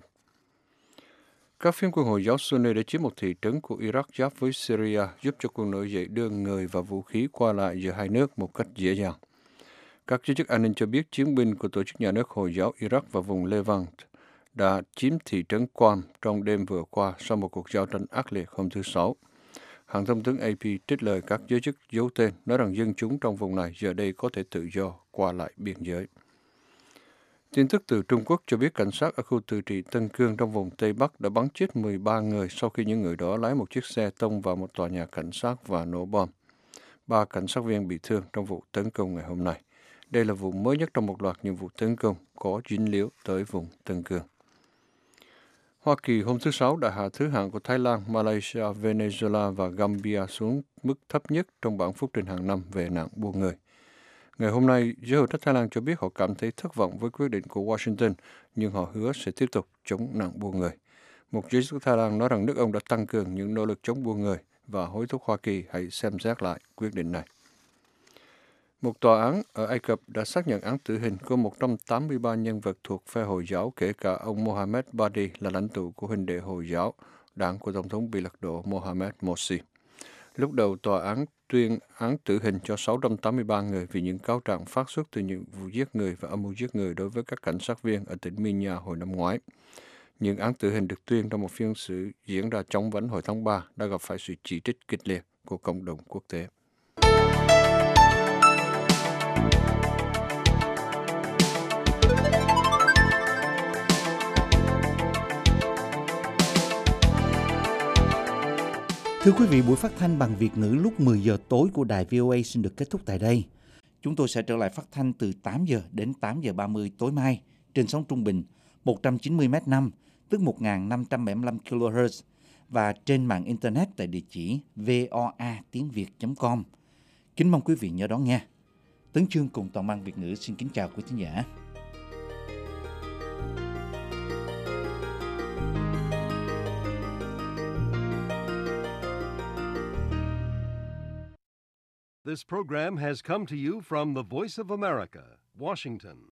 Các phiến quân Hồi giáo Sunni đã chiếm một thị trấn của Iraq giáp với Syria, giúp cho quân nổi dậy đưa người và vũ khí qua lại giữa hai nước một cách dễ dàng. Các giới chức an ninh cho biết chiến binh của Tổ chức Nhà nước Hồi giáo Iraq và vùng Levant đã chiếm thị trấn Qam trong đêm vừa qua sau một cuộc giao tranh ác liệt hôm thứ Sáu. Hãng thông tấn AP trích lời các giới chức giấu tên nói rằng dân chúng trong vùng này giờ đây có thể tự do qua lại biên giới. Tin tức từ Trung Quốc cho biết cảnh sát ở khu tự trị Tân Cương trong vùng Tây Bắc đã bắn chết 13 người sau khi những người đó lái một chiếc xe tông vào một tòa nhà cảnh sát và nổ bom. 3 cảnh sát viên bị thương trong vụ tấn công ngày hôm nay. Đây là vụ mới nhất trong một loạt những vụ tấn công có dính líu tới vùng Tân Cương. Hoa Kỳ hôm thứ Sáu đã hạ thứ hạng của Thái Lan, Malaysia, Venezuela và Gambia xuống mức thấp nhất trong bảng phúc trình hàng năm về nạn buôn người. Ngày hôm nay, giới hữu trách Thái Lan cho biết họ cảm thấy thất vọng với quyết định của Washington, nhưng họ hứa sẽ tiếp tục chống nạn buôn người. Một giới chức Thái Lan nói rằng nước ông đã tăng cường những nỗ lực chống buôn người và hối thúc Hoa Kỳ hãy xem xét lại quyết định này. Một tòa án ở Ai Cập đã xác nhận án tử hình của 183 nhân vật thuộc phe Hồi giáo, kể cả ông Mohammed Badi là lãnh tụ của huynh đệ Hồi giáo, đảng của Tổng thống bị lật đổ Mohamed Morsi. Lúc đầu, tòa án tuyên án tử hình cho 683 người vì những cáo trạng phát xuất từ những vụ giết người và âm mưu giết người đối với các cảnh sát viên ở tỉnh Minya hồi năm ngoái. Những án tử hình được tuyên trong một phiên xử diễn ra chóng vánh hồi tháng 3 đã gặp phải sự chỉ trích kịch liệt của cộng đồng quốc tế. Thưa quý vị, buổi phát thanh bằng Việt ngữ lúc 10 giờ tối của đài VOA xin được kết thúc tại đây. Chúng tôi sẽ trở lại phát thanh từ 8 giờ đến 8 giờ 30 tối mai trên sóng trung bình 190 m5, tức 1.575 kHz và trên mạng Internet tại địa chỉ voa.tiếng.việt.com. Kính mong quý vị nhớ đón nghe. Tấn Chương cùng toàn ban Việt ngữ xin kính chào quý thính giả. This program has come to you from the Voice of America, Washington.